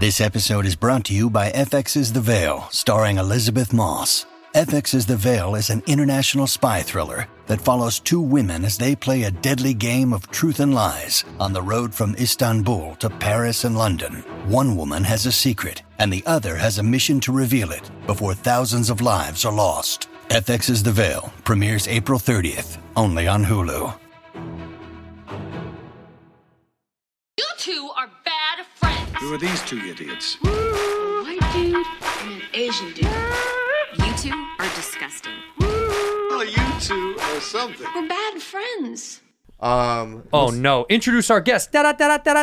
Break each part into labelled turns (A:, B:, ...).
A: This episode is brought to you by FX's The Veil, starring Elizabeth Moss. FX's The Veil is an international spy thriller that follows two women as they play a deadly game of truth and lies on the road from Istanbul to Paris and London. One woman has a secret, and the other has a mission to reveal it before thousands of lives are lost. FX's The Veil premieres April 30th, only on Hulu.
B: You two are bad friends.
C: Who are these two idiots?
B: A white dude and an Asian dude.
D: You two are disgusting.
C: Well, you two are something.
B: We're bad friends.
E: Oh no! Introduce our guest.
F: Giannis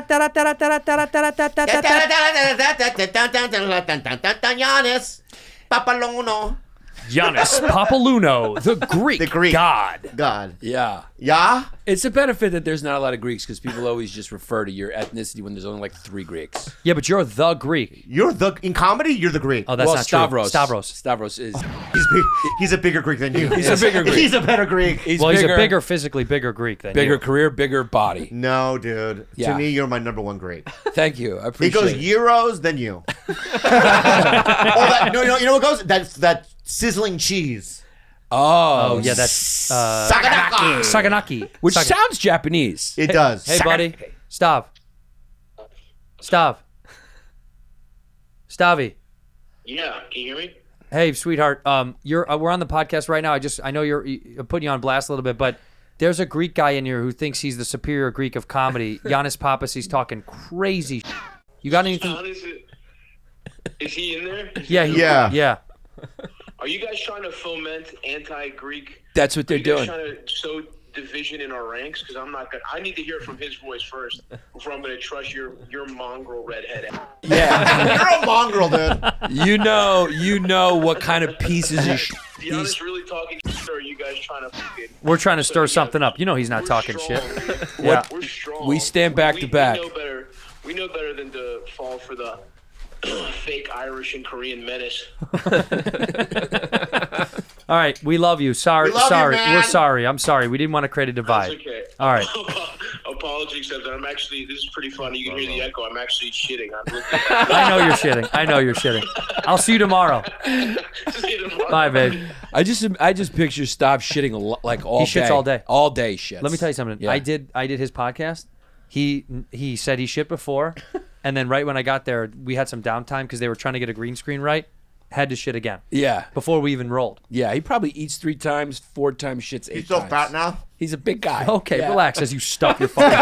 F: Papalono.
E: Giannis Papaluno, the Greek god.
G: Yeah.
F: Yeah?
G: It's a benefit that there's not a lot of Greeks because people always just refer to your ethnicity when there's only like 3 Greeks.
E: Yeah, but you're the Greek.
F: In comedy, you're the Greek.
E: Oh, that's not
G: Stavros.
E: true.
G: Stavros is.
F: He's a bigger Greek than you.
G: He's a bigger Greek.
F: He's a better Greek.
G: He's
E: a physically bigger Greek than
G: bigger
E: you.
G: career, bigger body.
F: No, dude.
G: Yeah.
F: To me, you're my number 1 Greek.
G: Thank you. I
F: It
G: appreciate
F: goes
G: it.
F: euros, then you. You know what goes? That sizzling cheese.
G: Oh,
E: Yeah, that's
F: Saganaki.
E: Saganaki.
G: which sounds Japanese.
F: It does.
E: Hey, buddy. Stop. Stavi.
H: Yeah, can you hear me?
E: Hey, sweetheart. We're on the podcast right now. I know you're putting you on blast a little bit, but there's a Greek guy in here who thinks he's the superior Greek of comedy. Giannis Papas. He's talking crazy. You got anything?
H: Is he in there?
E: Yeah.
H: Are you guys trying to foment anti-Greek?
G: That's what they're
H: Are you guys
G: doing.
H: trying to sow division in our ranks? Because I'm not gonna. I need to hear it from his voice first before I'm gonna trust your mongrel redhead.
G: Yeah.
F: You're a mongrel, dude.
G: you know what kind of pieces of shit.
H: Giannis really talking shit, or are you guys trying to?
E: We're trying to stir something up. You know he's not talking shit. Yeah.
H: We're strong.
G: We stand back to back.
H: We know better than to fall for the fake Irish and Korean menace.
E: All right, we love you. Sorry,
F: We love you, man.
E: we're sorry. I'm sorry. We didn't want to create a divide.
H: That's okay.
E: All right.
H: Apology accepted. I'm actually. This is pretty funny. You can hear the echo. I'm actually shitting.
E: I know you're shitting. I'll see you tomorrow. Bye, babe.
G: I just picture Stav shitting like all
E: He
G: day.
E: shits all day.
G: All day shits.
E: Let me tell you something.
G: Yeah.
E: I did his podcast. He said he shit before, and then right when I got there, we had some downtime because they were trying to get a green screen right. Had to shit again.
G: Yeah.
E: Before we even rolled.
G: Yeah, he probably eats 3 times, 4 times, shits 8
F: He's so
G: times.
F: fat now.
G: He's a big guy.
E: Okay,
G: Yeah.
E: relax as you stuff your fucking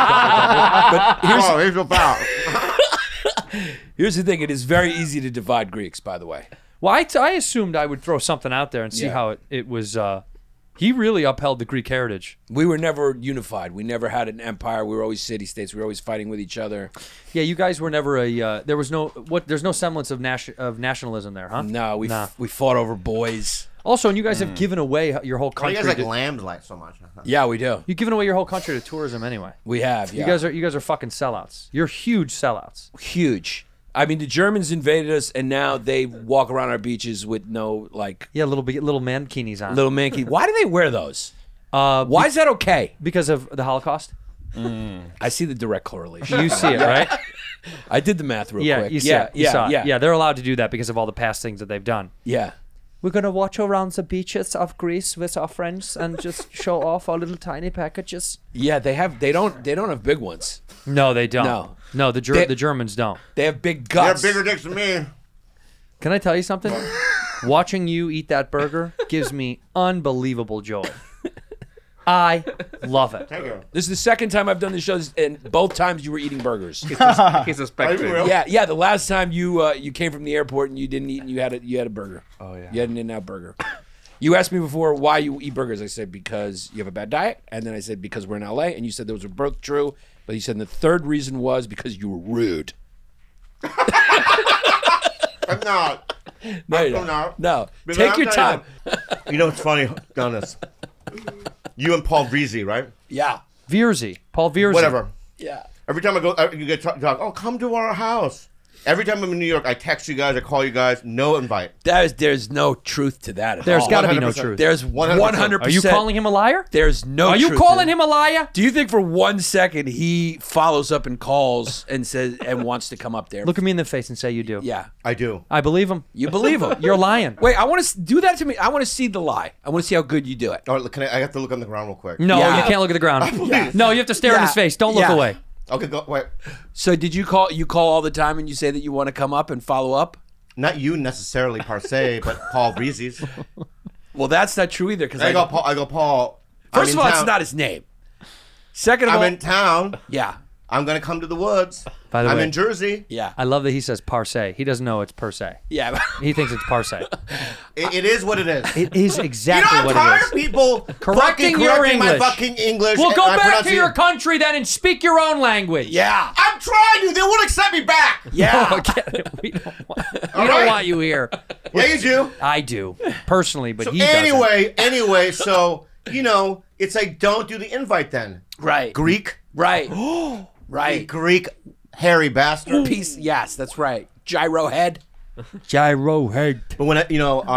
E: face.
F: He's so fat.
G: Here's the thing. It is very easy to divide Greeks, by the way.
E: Well, I assumed I would throw something out there and see how it was. He really upheld the Greek heritage.
G: We were never unified. We never had an empire. We were always city-states. We were always fighting with each other.
E: Yeah, you guys were never there's no semblance of nationalism there, huh?
G: No, we fought over boys.
E: Also, and you guys have given away your whole
F: Why do
E: country.
F: you guys like lambs like so much?
G: Yeah, we do.
E: You've given away your whole country to tourism anyway.
G: We have, yeah.
E: You guys are fucking sellouts. You're huge sellouts.
G: Huge. I mean, the Germans invaded us, and now they walk around our beaches with no, like...
E: Yeah, little mankinis on.
G: Little manky. Why do they wear those? Why is that okay?
E: Because of the Holocaust?
G: I see the direct correlation.
E: You see it, right?
G: I did the math real quick.
E: You see it. You saw it. Yeah, they're allowed to do that because of all the past things that they've done.
G: Yeah.
E: We're going to watch around the beaches of Greece with our friends and just show off our little tiny packages.
G: Yeah, they don't have big ones.
E: No, they don't. No, the Germans don't.
G: They have big
F: They have
G: guts.
F: bigger dicks than me.
E: Can I tell you something? Watching you eat that burger gives me unbelievable joy. I love it.
F: Thank you.
G: This is the second time I've done the show, and both times you were eating burgers.
I: He's a spectator.
G: Yeah. The last time you came from the airport and you didn't eat, and you had a burger.
I: Oh, yeah.
G: You had an In-N-Out burger. You asked me before why you eat burgers. I said because you have a bad diet, and then I said because we're in LA, and you said those were both true. But you said the third reason was because you were rude.
F: I'm not.
G: No,
F: I'm
G: you're
F: not.
G: No,
F: But
G: take
F: I'm
G: your
F: telling
G: time.
F: You know what's funny, Dennis? You and Paul Veazey, right?
G: Yeah.
E: Paul Vierzy.
F: Whatever.
G: Yeah.
F: Every time I go, you get talk. Oh, come to our house. Every time I'm in New York, I text you guys, I call you guys, no invite.
G: There's no truth to that at all.
E: There's got to be no
F: 100%.
E: truth.
G: There's 100%.
E: Are you calling him a liar?
G: There's no
E: Are you
G: truth
E: calling
G: to
E: him a liar?
G: Do you think for 1 second he follows up and calls and says and wants to come up there?
E: Look at me in the face and say you do.
G: Yeah.
F: I do.
E: I believe him.
G: You believe him.
E: You're lying.
G: Wait, I want to do that to me. I want to see the lie. I want to see how good you do it.
F: All right, I have to look on the ground real quick.
E: No,
G: Yeah.
E: you can't look at the ground. No, you have to stare in his face. Don't look
G: Yeah.
E: away.
F: Okay, go. Wait.
G: So did you call all the time and you say that you want to come up and follow up?
F: Not you necessarily per se, but Paul Breezy's.
G: Well, that's not true either because
F: I go, Paul.
G: First
F: I'm
G: of all,
F: in
G: it's
F: town.
G: not his name. Second of
F: I'm
G: all,
F: in town.
G: yeah.
F: I'm gonna come to the woods.
E: By the
F: I'm
E: way-
F: in Jersey.
G: Yeah.
E: I love that he says par se. He doesn't know it's per se.
G: Yeah.
E: He thinks it's par se.
F: It is what it is.
E: It is exactly
F: you know, I'm
E: what
F: tired
E: it
F: of people
E: Correcting
F: fucking
E: your
F: correcting my
E: English.
F: fucking English.
E: Well,
F: and
E: go
F: my
E: back to your
F: pronunciation.
E: country then and speak your own language.
G: Yeah.
F: I'm trying to. They won't accept me back.
G: Yeah.
E: We don't want, we
F: All
E: don't
F: right.
E: want you here.
F: Yeah, you do.
E: I do, personally, but
F: So
E: he doesn't.
F: anyway, so it's like don't do the invite then.
G: Right.
F: Greek,
G: Right.
F: you
G: Right.
F: Greek hairy bastard.
G: Piece. Yes, that's right. Gyro head.
E: Gyro head.
F: But when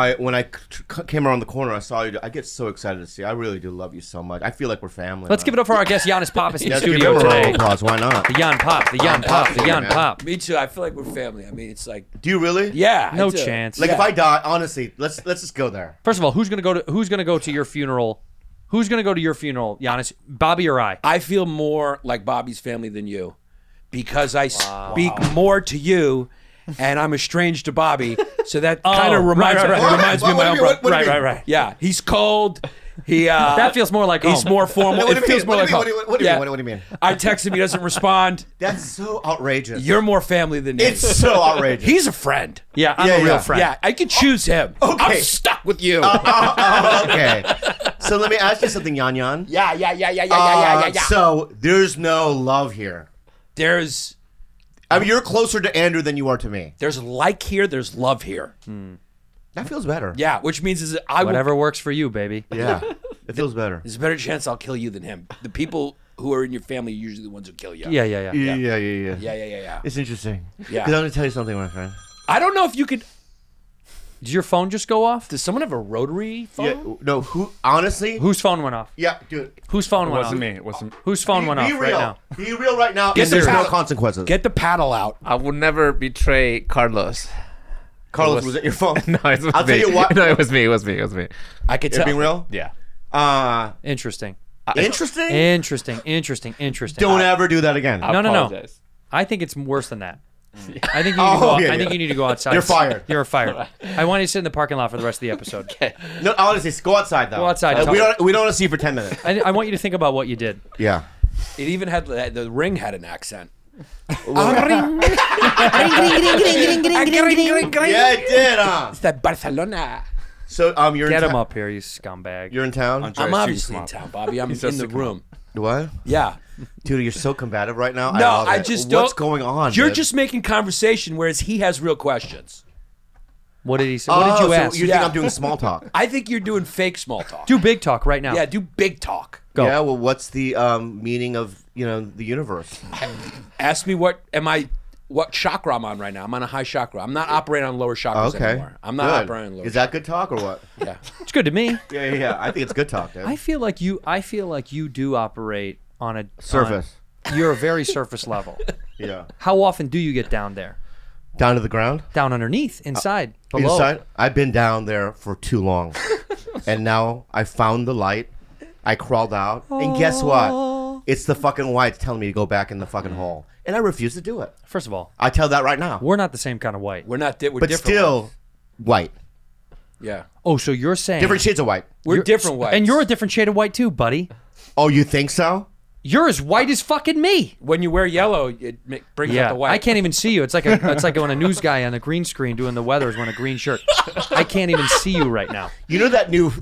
F: I came around the corner, I saw you. I get so excited to see. I really do love you so much. I feel like we're family.
E: Let's give it up for our guest, Giannis Papas, in the
F: Let's give
E: studio
F: him a round of
E: today.
F: applause. Why not?
E: The Yan Pop, the Yan Pop, the Yan
F: man.
E: Pop.
G: Me too. I feel like we're family. I mean, it's like,
F: Do you really?
G: yeah. I
E: No
G: do.
E: chance.
F: Like if I die, honestly, let's just go there.
E: First of all, who's gonna go to your funeral? Who's gonna go to your funeral, Giannis? Bobby or I?
G: I feel more like Bobby's family than you because I speak more to you and I'm estranged to Bobby. So that kind of reminds me of my own brother.
F: What do you mean?
G: Yeah, he's cold. He
E: That feels more like
G: he's
E: home.
G: more formal.
F: What do
G: It
F: you
G: feels
F: mean?
G: more like
F: What do
G: home.
F: you mean?
G: Yeah.
F: What do you mean?
G: I text him, he doesn't respond.
F: That's so outrageous.
G: You're more family than me.
F: It's so outrageous.
G: He's a friend.
E: Yeah, I'm
F: Yeah,
E: a real
F: yeah.
E: friend.
G: Yeah, I could choose him.
F: Okay.
G: I'm stuck with you.
F: Okay. So let me ask you something, Yan Yan.
G: Yeah.
F: So there's no love here.
G: There's
F: I mean, you're closer to Andrew than you are to me.
G: like here, there's love here.
F: That feels better.
G: Yeah, which means is I will
E: Whatever works for you, baby.
F: Yeah. It feels better.
G: There's a better chance I'll kill you than him. The people who are in your family are usually the ones who kill you.
E: Yeah.
G: Yeah.
F: It's interesting.
G: Yeah.
F: Because I'm going to tell you something, my friend.
G: I don't know if you could.
E: Did your phone just go off?
G: Does someone have a rotary phone?
F: Yeah. No, who, honestly?
E: Whose phone went off?
F: Yeah, dude.
E: Whose phone
I: It
E: went
I: wasn't
E: off?
I: me. It wasn't.
E: Whose phone went off
F: Be
E: right
F: real.
E: now?
F: Be real right now.
G: Get
F: And there's
G: the
F: no
G: paddle-
F: consequences.
G: Get the paddle out.
I: I would never betray Carlos.
F: Carlos, was it your phone?
I: No, it was
F: I'll
I: me.
F: tell you what.
I: No, it was me. It was me. It was me.
G: I could
F: You're
G: tell.
F: being real?
I: Yeah.
E: Interesting.
F: Interesting?
E: Interesting.
F: Don't ever do that again.
I: I
E: No.
I: apologize.
E: I think it's worse than that. I think you need to go.
F: yeah,
E: I think
F: yeah.
E: you need to go outside.
F: You're fired.
E: You're fired. I want you to sit in the parking lot for the rest of the episode.
F: No, honestly, go outside, though.
E: Go outside.
F: We don't want to see you for 10 minutes.
E: I want you to think about what you did.
F: Yeah.
G: It even had the ring had an accent.
F: Yeah, it did, huh?
G: It's that Barcelona.
F: So, you're
E: Get
F: in
E: him
F: town.
E: up here, you scumbag.
F: You're in town?
G: I'm obviously in town, Bobby. I'm
I: says
G: in the
I: to come
G: room.
F: What?
G: Yeah.
F: Dude, you're so combative right now.
G: No,
F: love
G: I
F: it.
G: just
F: What's
G: don't.
F: going on?
G: You're
F: dude?
G: just making conversation, whereas he has real questions.
E: What did he say? What did you
F: so
E: ask?
F: You
G: Yeah.
F: think I'm doing small talk?
G: I think you're doing fake small talk.
E: Do big talk right now.
G: Yeah, do big talk.
E: Go.
F: Yeah. Well, what's the meaning of the universe?
G: Ask me what chakra I'm on right now. I'm on a high chakra. I'm not operating on lower chakras
F: Okay.
G: anymore. I'm not
F: Good.
G: operating on lower.
F: Is that good talk or what?
G: Yeah.
E: It's good to me.
F: Yeah. I think it's good talk, dude.
E: I feel like you do operate on a
F: Surface.
E: You're a very surface level.
F: Yeah.
E: How often do you get down there?
F: Down to the ground?
E: Down underneath, inside, below.
F: Inside? I've been down there for too long. And now I found the light. I crawled out. And guess what? It's the fucking whites telling me to go back in the fucking hole. And I refuse to do it.
E: First of all,
F: I tell that right now.
E: we're not the same kind of white.
G: We're not. We're
F: But
G: different.
F: still, white.
G: Yeah.
E: Oh, so you're saying
F: Different shades of white.
G: We're different whites.
E: and you're a different shade of white too, buddy.
F: Oh, you think so?
E: You're as white as fucking me.
G: When you wear yellow, it brings out
E: Yeah,
G: the white.
E: I can't even see you. It's like when a news guy on the green screen doing the weather is wearing a green shirt. I can't even see you right now.
F: You know that new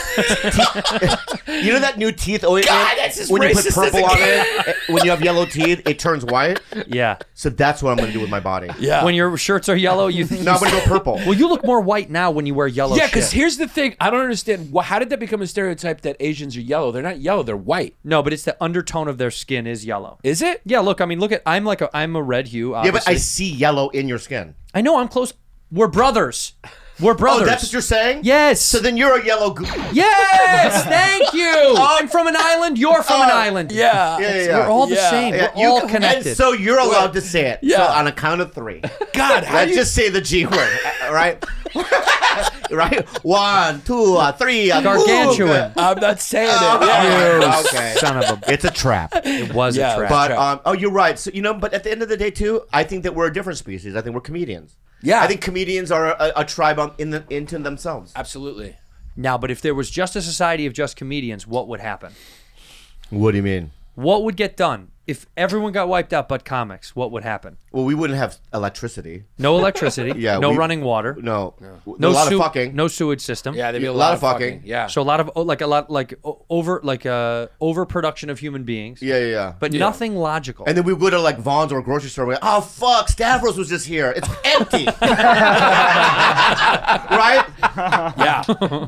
F: you know that new teeth ointment?
G: that's as
F: when you put
G: racist
F: purple
G: as
F: on
G: it
F: it, when you have yellow teeth, it turns white.
E: Yeah.
F: So that's what I'm going to do with my body.
G: Yeah.
E: When your shirts are yellow, you think
F: No, I'm going to go purple.
E: Well, you look more white now when you wear yellow.
G: Yeah, because
E: shit.
G: here's the thing. I don't understand. How did that become a stereotype that Asians are yellow? They're not yellow. They're white.
E: No, but it's the undertone of their skin is yellow.
G: Is it?
E: Yeah, look, I mean, I'm a red hue,
F: Yeah,
E: obviously.
F: but I see yellow in your skin.
E: I know, I'm close. We're brothers. We're brothers.
F: Oh, that's what you're saying?
E: Yes.
F: So then you're a yellow
E: Yes, thank you. I'm from an island. You're from an island.
G: Yeah.
F: Yeah.
E: We're all the same.
F: Yeah,
E: We're all
F: can-
E: connected.
F: And so you're allowed to say it.
G: Yeah.
F: So on a count of 3.
G: God, how
F: Let's
G: do you...
F: just say the G word, right? Right? 1, 2, 3.
E: Gargantuan.
G: I'm not saying it.
F: Yeah.
E: You
F: Okay.
E: son of a.
F: It's a trap.
E: It was
G: Yeah,
E: a trap.
F: But oh, you're right. So but at the end of the day, too, I think that we're a different species. I think we're comedians.
G: Yeah.
F: I think comedians are a tribe into themselves.
G: Absolutely.
E: Now, but if there was just a society of just comedians, what would happen?
F: What do you mean?
E: What would get done? If everyone got wiped out but comics, what would happen?
F: Well, we wouldn't have electricity.
E: No electricity.
F: Yeah,
E: no running water.
F: No.
E: No
F: a lot of fucking.
E: No sewage system.
G: Yeah, there'd be
F: A
G: a
F: lot
G: lot
F: of fucking.
G: Yeah.
E: So overproduction of human beings.
F: Yeah.
E: But nothing logical.
F: And then we would go to like Vaughn's or a grocery store. And we're like, oh fuck, Stavros was just here. It's empty. Right?
G: Yeah.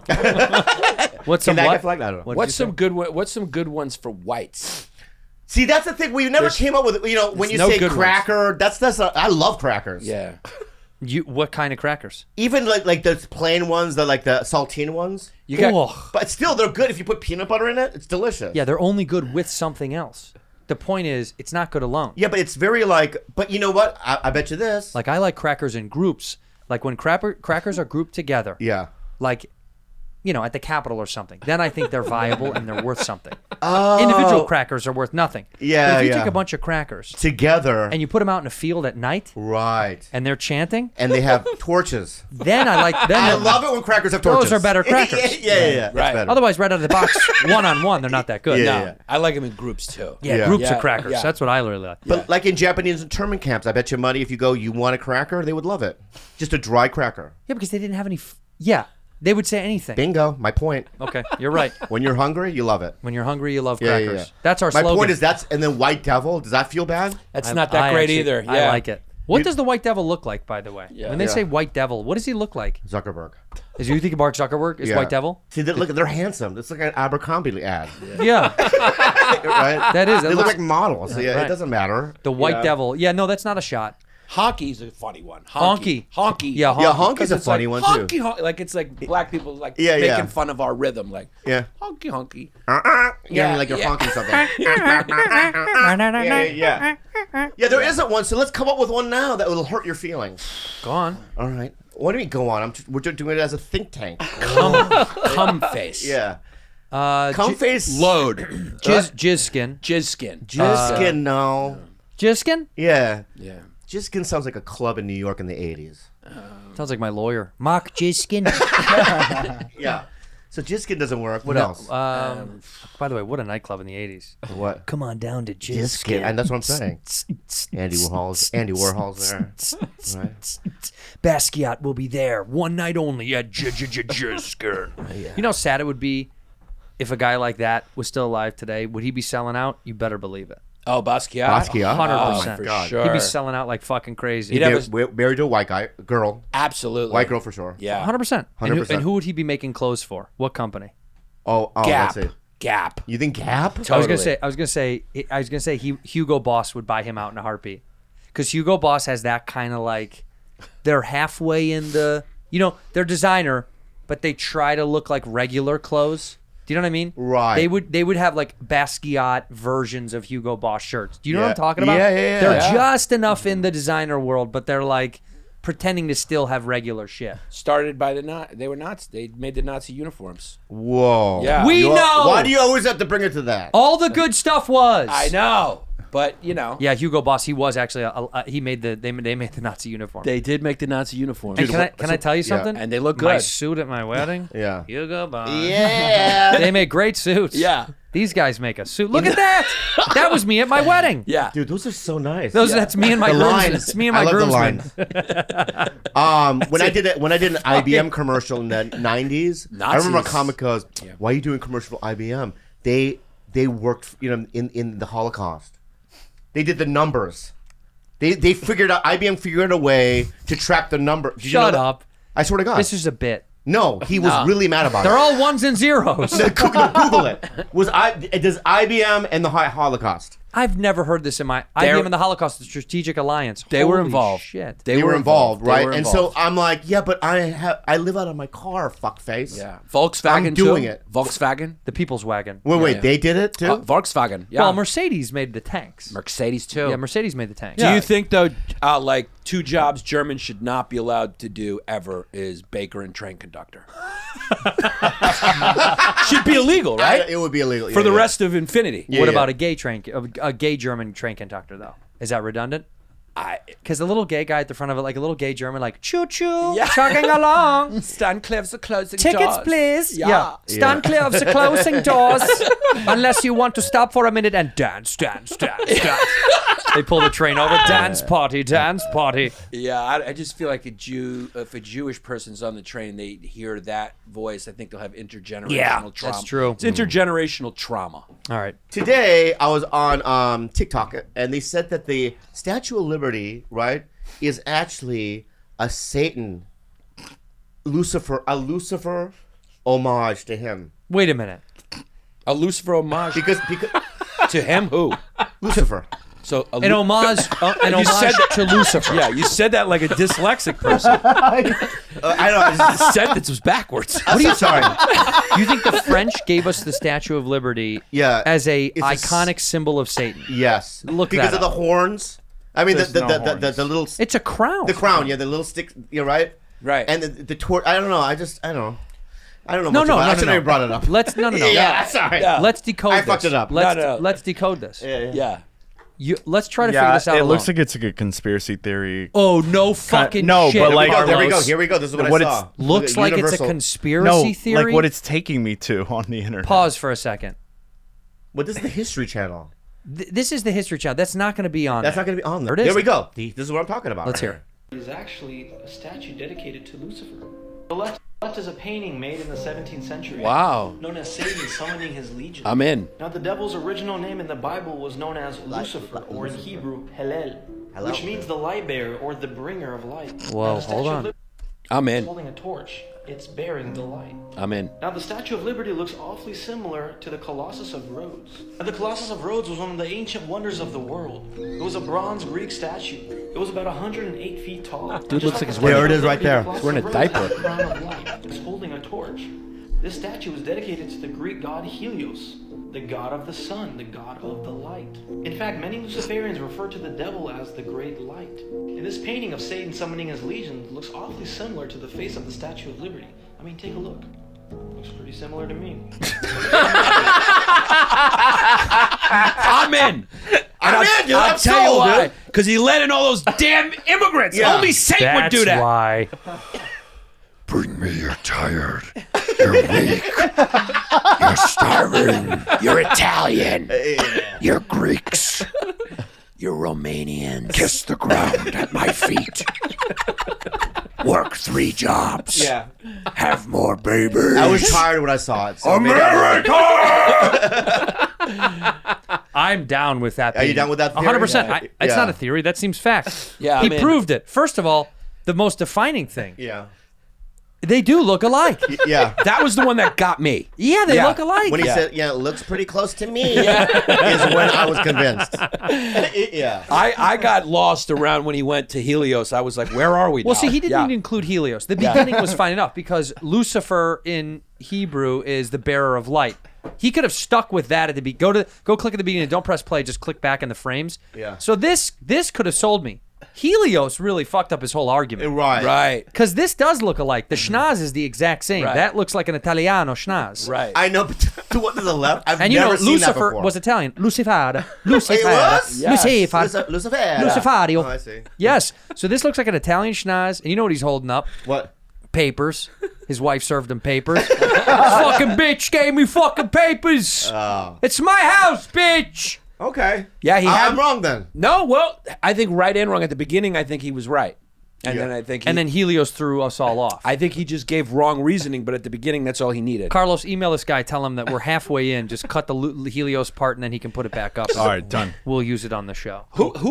E: What's some
F: Can that
E: what?
F: get flagged? I don't know.
E: What'd
G: What's
E: you
G: some
E: say?
G: good What's some good ones for whites?
F: See, that's the thing. We never came up with. When you
G: no
F: say
G: good
F: cracker, that's. I love crackers.
G: Yeah.
E: What kind of crackers?
F: Even like the plain ones, the saltine ones.
G: You got
E: Ugh.
F: But still, they're good if you put peanut butter in it. It's delicious.
E: Yeah, they're only good with something else. The point is, it's not good alone.
F: Yeah, but it's very But you know what? I bet you this.
E: Like I like crackers in groups. Like when crackers are grouped together.
F: Yeah.
E: Like, at the Capitol or something. Then I think they're viable and they're worth something.
F: Oh.
E: Individual crackers are worth nothing.
F: Yeah,
E: But if you
F: yeah.
E: take a bunch of crackers
F: Together.
E: and you put them out in a field at night
F: Right.
E: and they're chanting,
F: And they have torches.
E: then I like them.
F: I love it when crackers have torches.
E: Those are better crackers.
F: Yeah. It's
G: Right.
F: better.
E: Otherwise, right out of the box, one-on-one, they're not that good.
F: Yeah,
E: No.
F: yeah.
G: I like them in groups too.
E: Yeah, groups
G: Yeah,
E: of crackers.
G: yeah.
E: That's what I really like.
F: But like in Japanese internment camps, I bet you money if you go, you want a cracker, they would love it. Just a dry cracker.
E: Yeah, because they didn't have any. Yeah, they would say anything.
F: Bingo. My point.
E: Okay, you're right.
F: When you're hungry, you love it.
E: When you're hungry, you love
F: Yeah,
E: crackers.
F: yeah.
E: That's our
F: My
E: slogan.
F: point is and then White Devil. Does that feel bad?
G: That's not that great
E: actually-
G: either. Yeah.
E: I like it. What does the White Devil look like, by the way? When they
F: Yeah.
E: say White Devil, what does he look like?
F: Zuckerberg.
E: Is you think Mark Zuckerberg is
F: Yeah.
E: White Devil?
F: See, they're handsome. It's like an Abercrombie ad,
E: Yeah,
F: right?
E: that is.
F: They look like models. So yeah,
E: Right.
F: it doesn't matter.
E: the White
F: Yeah.
E: Devil. Yeah, no, that's not a shot.
G: Honky's a funny one.
E: Honky.
G: Honky.
E: Yeah,
F: Yeah,
E: honky.
F: honky's
G: Because
F: a
G: it's
F: funny
G: like,
F: one too.
G: honky. Like it's like black people like
F: Yeah,
G: making
F: yeah.
G: fun of our rhythm. Like
F: Yeah.
G: honky.
F: Yeah, like you're
G: yeah.
F: honking something. Yeah. Yeah, there isn't one, so let's come up with one now that will hurt your feelings.
E: Go on.
F: All right. What do we go on? We're just doing it as a think tank.
G: Cum face.
F: Yeah.
E: Cum
F: face.
G: Load.
E: Jizz skin.
G: Jizz skin.
F: Jizz no.
E: Jizz skin?
F: Yeah.
G: Yeah.
F: Jizz sounds like a club in New York in the 80s.
E: Sounds like my lawyer. Mark Jizz skin.
F: Yeah. So Jizz doesn't work. What else?
E: By the way, what a nightclub in the 80s.
F: What?
E: Come on down to Jizz
F: Jizz
E: skin.
F: and that's what I'm saying. Andy Warhol's there. Right?
E: Basquiat will be there one night only at Jizz skin. You know how sad it would be if a guy like that was still alive today? Would he be selling out? You better believe it.
G: Oh, Basquiat.
E: 100%.
G: for
F: God.
G: sure.
E: He'd be selling out like fucking crazy.
G: He'd have
F: Married to a white girl.
G: Absolutely.
F: White girl for sure.
G: Yeah.
E: 100%. And
F: 100%.
E: who would he be making clothes for? What company?
F: Oh,
G: Gap.
F: that's it.
G: Gap.
F: You think Gap?
E: I was
G: Totally.
E: gonna say Hugo Boss would buy him out in a heartbeat, because Hugo Boss has that kind of like, they're halfway in the, they're designer, but they try to look like regular clothes. Do you know what I mean?
F: Right.
E: They would have like Basquiat versions of Hugo Boss shirts. Do you know what I'm
F: Yeah.
E: talking about?
F: Yeah.
E: They're
F: Yeah.
E: just enough in the designer world, but they're like pretending to still have regular shit.
G: Started by they were Nazis. They made the Nazi uniforms.
F: Whoa.
G: Yeah.
E: We know.
F: Why do you always have to bring it to that?
E: All the good stuff was.
G: I know, but
E: Yeah, Hugo Boss. He was actually he made they made the Nazi uniform.
G: they did make the Nazi uniforms.
E: And can I tell you something?
G: And they look
E: My
G: good.
E: suit at my wedding.
F: Yeah.
E: Hugo Boss.
F: Yeah.
E: They make great suits.
G: Yeah.
E: These guys make a suit. Look at that. That was me at my wedding.
G: Yeah.
F: Dude, those are so nice.
E: That's me and my
F: The
E: groomsmen.
F: lines.
E: That's me and my
F: I love the
E: groomsmen.
F: lines. When I did an IBM commercial in the 90s, I remember a
G: Nazis.
F: comic goes, "Why are you doing commercial for IBM?" They worked, in the Holocaust. They did the numbers. They figured out, IBM figured out a way to track the number. Did you know
E: Shut
F: that?
E: up.
F: I swear to God.
E: This is a bit.
F: No, he was really mad about
E: They're
F: it.
E: all ones and zeros.
F: Google it. Does IBM and the Holocaust?
E: I've never heard this in my IBM and the Holocaust, the Strategic Alliance.
G: They were
E: Holy
G: involved.
E: Shit.
F: They were involved,
G: They
F: right?
G: were
F: And
G: involved.
F: so I'm like, yeah, but I live out of my car, fuckface.
G: Yeah, Volkswagen
F: I'm doing
G: too.
F: it.
G: Volkswagen.
E: The People's Wagon.
F: Wait,
G: yeah.
F: they did it too?
G: Volkswagen. Yeah.
E: Well, Mercedes made the tanks.
G: Mercedes too.
E: Yeah, Mercedes made the tanks.
G: Do you think though, like two jobs Germans should not be allowed to do ever is baker and train conductor? Should be illegal, right?
F: It would be illegal
G: For the rest of infinity.
F: Yeah,
E: What
F: yeah.
E: about a gay German train conductor though? Is that redundant? Because the little gay guy at the front of it, like a little gay German, like choo choo, chugging along.
G: Stand clear of the closing
E: Tickets,
G: doors.
E: please.
G: Yeah.
E: Stand clear of the closing doors, unless you want to stop for a minute and dance. They pull the train over. Dance party.
G: Yeah, I just feel like if a Jewish person's on the train, they hear that voice, I think they'll have intergenerational trauma.
E: that's true.
G: It's intergenerational trauma.
E: All right.
F: Today, I was on TikTok, and they said that the Statue of Liberty, right, is actually a Satan, Lucifer homage to him.
E: Wait a minute.
G: A Lucifer homage
F: Because
G: to him? Who?
F: Lucifer.
G: So
E: An homage to Lucifer.
G: Yeah, you said that like a dyslexic person.
F: I know.
G: The sentence was backwards.
F: What are you sorry?
E: You think the French gave us the Statue of Liberty
F: Yeah,
E: as a
F: it's a
E: iconic symbol of Satan?
F: Yes.
E: Look
F: because
E: that
F: of the
E: up.
F: horns. I mean,
I: There's
F: the
I: no horns.
F: little.
E: It's a crown.
F: The crown, yeah, the little stick. You're right.
G: Right.
F: And the torch. I don't know. I don't know. I don't know.
E: No,
F: much
E: no,
F: about it.
E: no,
F: I should
E: no,
F: have
E: no.
F: brought it up.
E: Let's no.
F: Yeah, sorry.
G: Yeah.
E: Let's decode
F: I
E: this.
F: fucked it up.
E: Let's decode this.
G: Yeah.
E: Let's try to figure this out
I: it
E: alone.
I: looks like it's like a conspiracy theory.
E: Oh, no fucking
I: no,
E: shit.
I: but like-
F: There we go.
E: Carlos.
F: Here we go. This is what
I: What
F: I
I: it's-
F: saw.
E: Looks like it's a
F: Universal.
E: conspiracy theory.
I: like what it's taking me to on the internet.
E: Pause for a second.
F: What is the History Channel?
E: This is the History Channel. That's not going to be on
F: That's
E: there.
F: not going to be on there.
E: There it is.
F: There we go. This is what I'm talking about.
E: Let's
F: right
E: hear it.
J: Is actually a statue dedicated to Lucifer. The left is a painting made in the 17th century.
G: Wow.
J: Known as Satan summoning his legion.
G: I'm in.
J: Now, the devil's original name in the Bible was known as Lucifer, or in Hebrew, Hillel, which means the light bearer or the bringer of light.
E: Whoa,
J: Now, the Statue
E: hold
J: of
E: on.
J: Liberty
G: I'm
J: is
G: in.
J: holding a torch. It's bearing the light.
G: I'm in.
J: Now, the Statue of Liberty looks awfully similar to the Colossus of Rhodes. Now, the Colossus of Rhodes was one of the ancient wonders of the world. It was a bronze Greek statue. It was about 108 feet tall.
G: Dude looks like he's
F: There it is right there.
J: He's
G: wearing a diaper.
J: Crown of light. He's holding a torch. This statue was dedicated to the Greek god Helios, the god of the sun, the god of the light. In fact, many Luciferians refer to the devil as the great light. And this painting of Satan summoning his legion looks awfully similar to the face of the Statue of Liberty. I mean, take a look. Looks pretty similar to me.
G: I'm in.
F: I'm in, dude.
G: I'll
F: I'm
G: tell you
F: sold,
G: why.
F: dude.
G: Because he let in all those damn immigrants.
F: Yeah.
G: Only Satan would do that.
E: why.
C: Bring me your tired. You're weak. You're starving.
G: You're Italian.
C: You're Greeks.
G: You're Romanians.
C: Kiss the ground at my feet. Work 3 jobs.
F: Yeah.
C: Have more babies.
F: I was tired when I saw it. So maybe
C: America!
E: I'm down with that.
F: Are you down with that theory?
E: 100%.
F: Yeah.
E: It's
F: Yeah.
E: not a theory. That seems fact.
G: Yeah,
E: he
G: I'm in.
E: proved it. First of all, the most defining thing.
F: Yeah.
E: They do look alike.
F: Yeah.
G: That was the one that got me.
E: Yeah, they
G: Yeah.
E: look alike.
F: When he said, "Yeah, it looks pretty close to me," is when I was convinced. Yeah.
G: I got lost around when he went to Helios. I was like, where are we now?
E: Well, see, he didn't
G: Yeah.
E: even include Helios. The beginning was fine enough because Lucifer in Hebrew is the bearer of light. He could have stuck with that at the beginning. Go click at the beginning. Don't press play. Just click back in the frames.
F: Yeah.
E: So this could have sold me. Helios really fucked up his whole argument.
F: Right.
G: Right.
E: Because this does look alike. The schnoz is the exact same.
G: Right.
E: That looks like an Italiano schnoz.
G: Right.
F: I know, but to what to the left? I've
E: And you
F: never
E: know,
F: seen that
E: Lucifer
F: before.
E: was Italian. Lucifer. Lucifer.
F: It was?
G: Yes.
E: Lucifer.
F: Lucifer.
E: Lucifario.
F: Oh, I see.
E: Yes. So this looks like an Italian schnoz. And you know what he's holding up?
F: What?
E: Papers. His wife served him papers. This fucking bitch gave me fucking papers. It's my house, bitch.
F: Okay.
G: Yeah, he had-
F: I'm wrong then.
G: No, well, I think right and wrong. At the beginning, I think he was right. And then I think
E: and then Helios threw us all off.
G: I think he just gave wrong reasoning, but at the beginning, that's all he needed.
E: Carlos, email this guy. Tell him that we're halfway in. Just cut the Helios part, and then he can put it back up.
I: All right, done.
E: We'll use it on the show.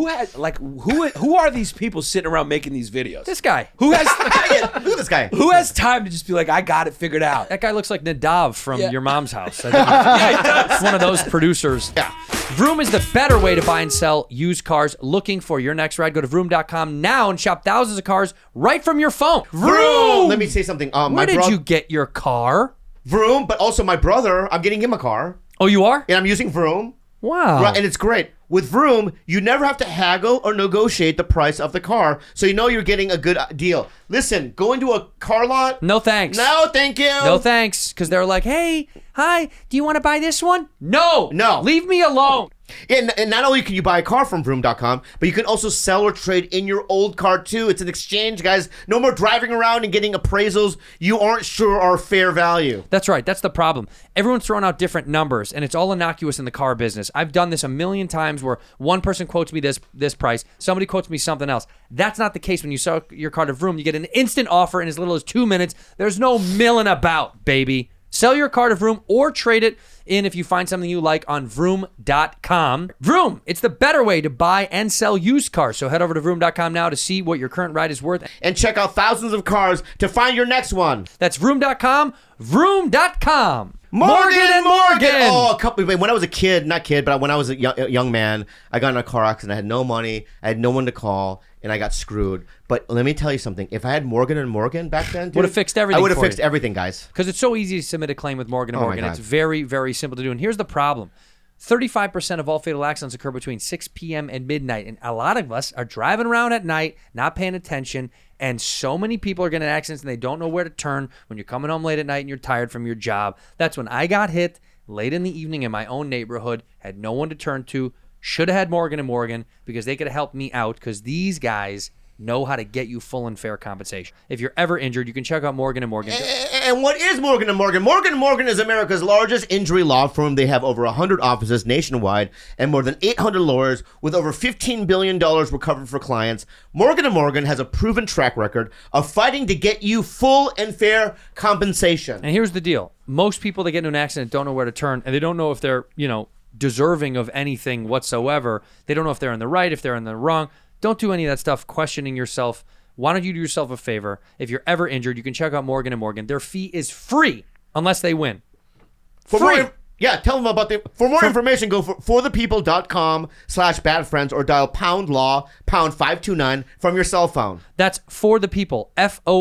G: Who are these people sitting around making these videos?
E: This guy.
G: Who has
F: Who's this guy?
G: who has time to just be like, I got it figured out?
E: That guy looks like Nadav from
G: Yeah.
E: Your Mom's House. I think he does. One of those producers.
F: Yeah.
E: Vroom is the better way to buy and sell used cars. Looking for your next ride? Go to vroom.com now and shop thousands of cars right from your phone. Vroom!
F: Let me say something.
E: Where did you get your car?
F: Vroom, but also my brother. I'm getting him a car.
E: Oh, you are?
F: And I'm using Vroom.
E: Wow.
F: Right, and it's great. With Vroom, you never have to haggle or negotiate the price of the car, so you know you're getting a good deal. Listen, go into a car lot.
E: No thanks.
F: No, thank you.
E: No thanks. Because they're like, hey, hi, do you want to buy this one? No.
F: No.
E: Leave me alone.
F: And not only can you buy a car from Vroom.com, but you can also sell or trade in your old car too. It's an exchange, guys. No more driving around and getting appraisals you aren't sure are fair value.
E: That's right. That's the problem. Everyone's throwing out different numbers, and it's all innocuous in the car business. I've done this a million times where one person quotes me this price, somebody quotes me something else. That's not the case when you sell your car to Vroom. You get an instant offer in as little as 2 minutes. There's no milling about, baby. Sell your car to Vroom or trade it in if you find something you like on Vroom.com. Vroom, it's the better way to buy and sell used cars. So head over to Vroom.com now to see what your current ride is worth.
F: And check out thousands of cars to find your next one.
E: That's Vroom.com, Vroom.com.
F: Morgan and Morgan! Oh, when I was a kid, not kid, but when I was a young man, I got in a car accident. I had no money. I had no one to call, and I got screwed. But let me tell you something. If I had Morgan and Morgan back then, dude,
E: would have fixed everything.
F: I would have fixed everything, guys.
E: Because it's so easy to submit a claim with Morgan and
F: Oh my
E: Morgan.
F: God.
E: It's very, very simple to do. And here's the problem. 35% of all fatal accidents occur between 6 p.m. and midnight. And a lot of us are driving around at night, not paying attention. And so many people are getting in accidents and they don't know where to turn when you're coming home late at night and you're tired from your job. That's when I got hit late in the evening in my own neighborhood, had no one to turn to. Should have had Morgan & Morgan because they could have helped me out because these guys know how to get you full and fair compensation. If you're ever injured, you can check out Morgan & Morgan.
F: And what is Morgan & Morgan? Morgan & Morgan is America's largest injury law firm. They have over 100 offices nationwide and more than 800 lawyers with over $15 billion recovered for clients. Morgan & Morgan has a proven track record of fighting to get you full and fair compensation.
E: And here's the deal. Most people that get into an accident don't know where to turn, and they don't know if they're, deserving of anything whatsoever. They don't know if they're in the right, if they're in the wrong. Don't do any of that stuff questioning yourself. Why don't you do yourself a favor? If you're ever injured, you can check out Morgan & Morgan. Their fee is free unless they win.
F: Tell them about For more information, go forthepeople.com/badfriends or dial #law #529 from your cell phone.
E: That's For the People,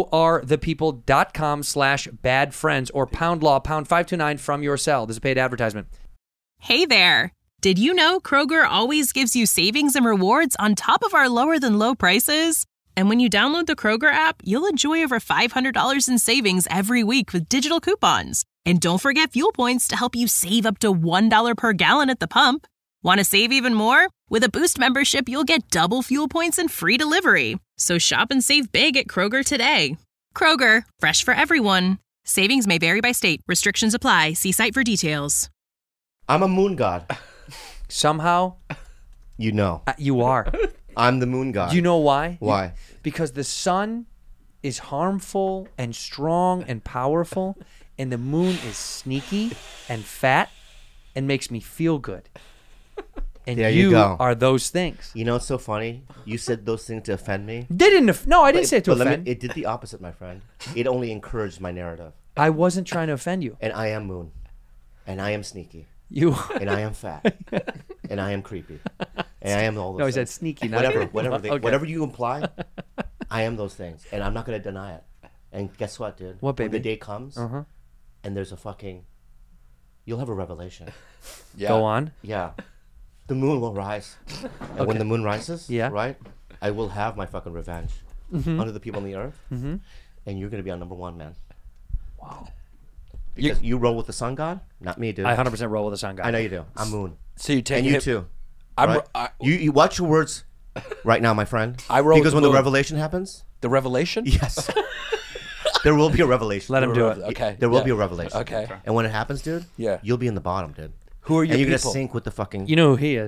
E: FORthepeople.com/badfriends or #law #529 from your cell. This is a paid advertisement.
K: Hey there. Did you know Kroger always gives you savings and rewards on top of our lower than low prices? And when you download the Kroger app, you'll enjoy over $500 in savings every week with digital coupons. And don't forget fuel points to help you save up to $1 per gallon at the pump. Want to save even more? With a Boost membership, you'll get double fuel points and free delivery. So shop and save big at Kroger today. Kroger, fresh for everyone. Savings may vary by state. Restrictions apply. See site for details.
F: I'm a moon god.
E: Somehow,
F: you
E: are.
F: I'm the moon god.
E: Do you know why?
F: Why?
E: Because the sun is harmful and strong and powerful, and the moon is sneaky and fat and makes me feel good. And
F: there you go.
E: Are those things.
F: You know what's so funny? You said those things to offend me.
E: I didn't say it to offend.
F: It did the opposite, my friend. It only encouraged my narrative.
E: I wasn't trying to offend you.
F: And I am moon. And I am sneaky. And I am fat. And I am creepy. And I am all those things.
E: No, he said sneaky. Not
F: whatever you imply, I am those things. And I'm not going to deny it. And guess what, dude?
E: What, baby?
F: When the day comes and there's you'll have a revelation.
E: Yeah. Go on.
F: Yeah. The moon will rise. And when the moon rises, right, I will have my fucking revenge under the people on the earth. Mm-hmm. And you're going to be on number one, man.
E: Wow.
F: Because you roll with the sun god, not me, dude.
E: I 100% roll with the sun god.
F: I know you do. I'm moon.
G: So you take
F: and you too. You watch your words right now, my friend.
G: I roll
F: because when the revelation happens.
G: The revelation?
F: Yes. There will be a revelation.
E: Let him do it.
G: Okay.
F: There will be a revelation.
G: Okay.
F: And when it happens, dude, you'll be in the bottom, dude.
G: Who are you?
F: And you're gonna sink with the fucking.
E: You know who he is.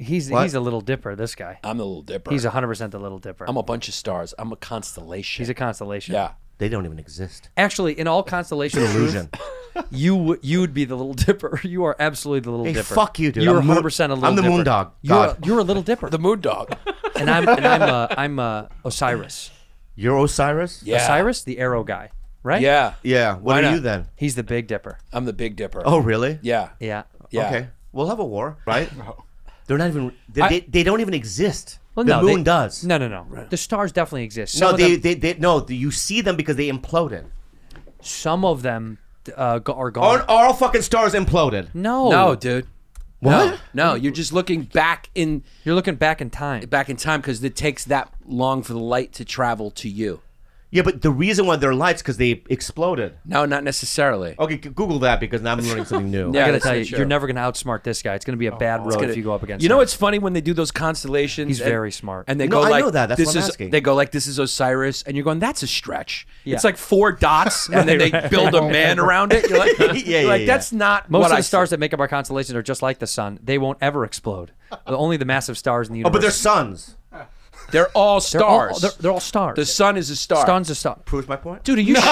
E: He's a little dipper, this guy.
G: I'm the Little Dipper.
E: He's 100% the little dipper.
G: I'm a bunch of stars. I'm a constellation.
E: He's a constellation.
G: Yeah.
F: They don't even exist.
E: Actually, in all constellations,
F: illusion.
E: You would be the little dipper. You are absolutely the little
F: Hey,
E: dipper.
F: fuck you, dude.
E: You're
F: I'm
E: 100% a little
F: I'm the
E: dipper.
F: moon dog.
E: You're a little dipper.
G: The moon dog.
E: and I'm Osiris.
F: You're Osiris?
G: Yeah.
E: Osiris, the arrow guy, right?
G: Yeah.
F: Yeah. What
G: Why
F: are
G: not?
F: you then?
E: He's the big dipper.
G: I'm the Big Dipper.
F: Oh, really?
G: Yeah.
E: Yeah.
G: Yeah.
F: Okay. We'll have a war, right? They're not even. They don't even exist.
E: Well,
F: the
E: no,
F: moon does.
E: No. The stars definitely exist. Some
F: No,
E: of them,
F: they no. You see them because they imploded.
E: Some of them are gone.
F: All fucking stars imploded.
G: No, dude.
F: What?
G: No, you're just looking back in.
E: You're looking back in time.
G: Back in time because it takes that long for the light to travel to you.
F: Yeah, but the reason why they're lights because they exploded.
G: No, not necessarily.
F: Okay, Google that because now I'm learning something new.
E: I gotta tell you, you're never gonna outsmart this guy. It's gonna be a bad road if you go up against him.
G: You know what's funny when they do those constellations?
E: He's very smart.
G: And they
F: No,
G: go
F: I
G: like,
F: know that. That's
G: this
F: what I'm
G: is.
F: asking.
G: They go like, this is Osiris, and you're going, that's a stretch.
E: Yeah.
G: It's like 4 dots, and then they build a man around it. You're like,
F: Yeah.
G: that's not
E: Most
G: what
E: of
G: I
E: the stars that make up our constellations are just like the sun. They won't ever explode. Only the massive stars in the
F: Oh,
E: universe.
F: but they're suns.
G: They're all stars.
E: They're all stars.
G: The sun is a star.
E: Sun's a star.
F: Proves my point.
E: Dude, are you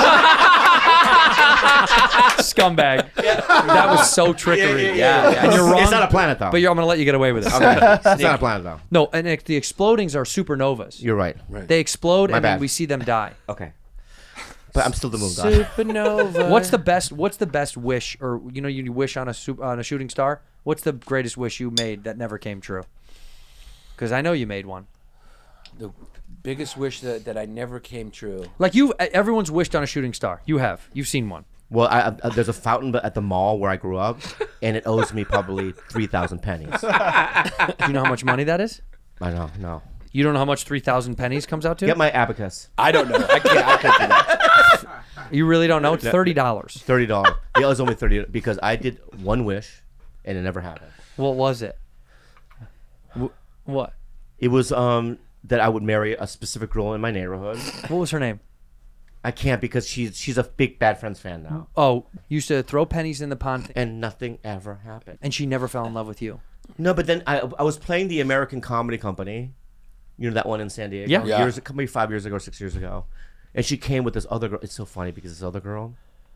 E: scumbag? That was so trickery.
G: Yeah.
E: And you're wrong.
F: It's not a planet though.
E: But I'm gonna let you get away with it.
F: Okay. It's not a planet though.
E: No, and the explodings are supernovas.
F: You're right.
E: They explode
F: My
E: and then
F: bad.
E: we see them die.
F: Okay. But I'm still the moon god.
G: Supernova.
E: What's the best wish, or you wish on a shooting star? What's the greatest wish you made that never came true? Because I know you made one.
G: The biggest wish that I never came true.
E: Like everyone's wished on a shooting star. You've seen one.
F: Well, there's a fountain at the mall where I grew up, and it owes me probably 3,000 pennies.
E: Do you know how much money that is?
F: I know. No.
E: You don't know how much 3,000 pennies comes out to?
F: Get my abacus.
G: I don't know. I can't do that.
E: You really don't know? It's $30.
F: $30. It was only 30 because I did one wish, and it never happened.
E: What was it? What?
F: It was that I would marry a specific girl in my neighborhood.
E: What was her name?
F: I can't because she's a big Bad Friends fan now.
E: Oh, you used to throw pennies in the pond,
F: And nothing ever happened.
E: and she never fell in love with you.
F: No, but then I was playing the American Comedy Company. You know that one in San Diego?
E: Yeah.
F: Maybe 5 years ago or 6 years ago. And she came with this other girl. It's so funny because this other girl.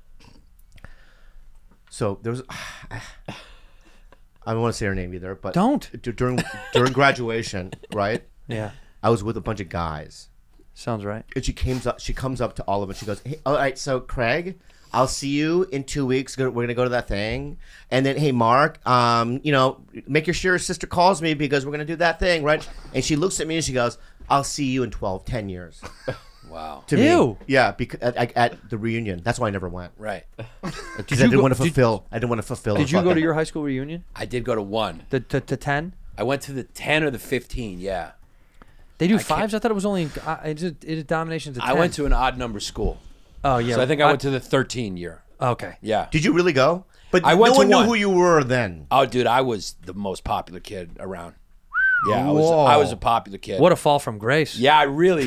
F: So there was... I don't want to say her name either, but...
E: Don't.
F: During graduation, right?
E: Yeah.
F: I was with a bunch of guys.
E: Sounds right.
F: And she comes up to all of them. She goes, "Hey, all right, so Craig, I'll see you in 2 weeks. We're gonna go to that thing, and then hey, Mark, make sure your sister calls me because we're gonna do that thing, right?" And she looks at me and she goes, "I'll see you in 10 years."
G: Wow.
F: To
E: Ew.
F: me, yeah, because at the reunion. That's why I never went.
G: Right.
F: Because I didn't want to fulfill. I didn't want to fulfill.
E: Did you go to your high school reunion?
G: I did go to one.
E: The 10?
G: I went to the 10 or the 15. Yeah.
E: They do fives? I thought it was only it dominations of 10.
G: I went to an odd number school.
E: Oh, yeah.
G: So I think I went to the 13 year.
E: Okay.
G: Yeah.
F: Did you really go? But
G: I went
F: no one
G: to
F: knew
G: one.
F: who you were then.
G: Oh, dude, I was the most popular kid around. Yeah,
F: Whoa.
G: I was a popular kid.
E: What a fall from grace.
G: Yeah, I really.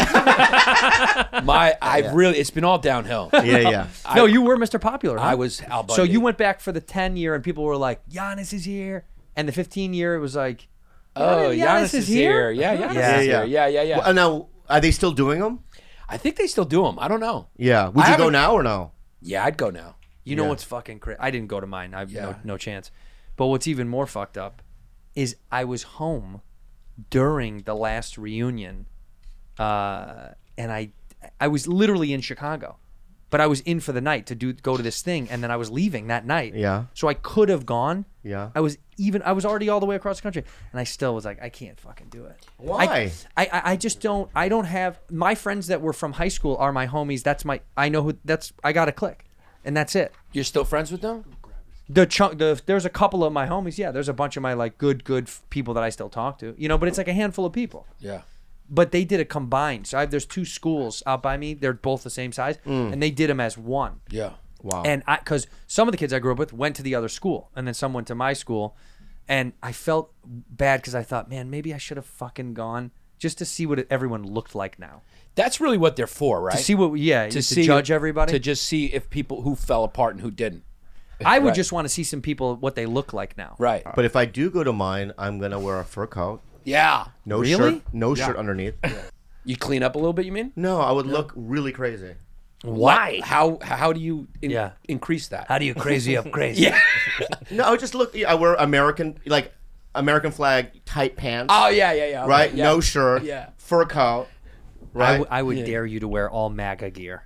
G: It's been all downhill.
F: Yeah.
E: No, you were Mr. Popular. Huh?
G: I was Al Bundy.
E: So you went back for the 10 year, and people were like, Giannis is here. And the 15 year, it was like,
G: Oh, Giannis is here. Yeah, Giannis is here. Yeah.
F: Well, now, are they still doing them?
G: I think they still do them. I don't know.
F: Yeah. Would
G: I
F: you go
G: haven't-
F: now or no?
G: Yeah, I'd go now.
E: You know
F: Yeah.
E: what's fucking crazy? I didn't go to mine. I
G: Yeah.
E: no chance. But what's even more fucked up is I was home during the last reunion, and I was literally in Chicago, but I was in for the night to go to this thing, and then I was leaving that night.
F: Yeah.
E: So I could have gone.
F: Yeah.
E: I was already all the way across the country, and I still was like, I can't fucking do it.
F: Why?
E: I just don't. I don't have my friends that were from high school are my homies. I know who. I got a click, and that's it.
G: You're still friends with them?
E: There's a couple of my homies. Yeah, there's a bunch of my like good people that I still talk to. But it's like a handful of people.
G: Yeah.
E: But they did it combined. So there's 2 schools out by me. They're both the same size, and they did them as one.
G: Yeah.
F: Wow.
E: And because some of the kids I grew up with went to the other school, and then some went to my school, and I felt bad because I thought, man, maybe I should have fucking gone just to see what everyone looked like now.
G: That's really what they're for, right?
E: To see what, to judge everybody.
G: To just see if people who fell apart and who didn't.
E: I would
G: Right.
E: just want to see some people what they look like now.
G: Right.
F: But if I do go to mine, I'm gonna wear a fur coat.
G: Yeah.
F: No
E: Really?
F: shirt. No shirt underneath.
G: You clean up a little bit, you mean?
F: No, I would look really crazy.
G: Why? How do you
E: Yeah.
G: increase that?
E: How do you crazy up crazy?
G: Yeah.
F: No, I would just look. I wear American flag tight pants.
G: Oh, yeah. Okay,
F: Right.
G: yeah.
F: No shirt.
G: Yeah.
F: Fur coat. Right.
E: I would dare you to wear all MAGA gear.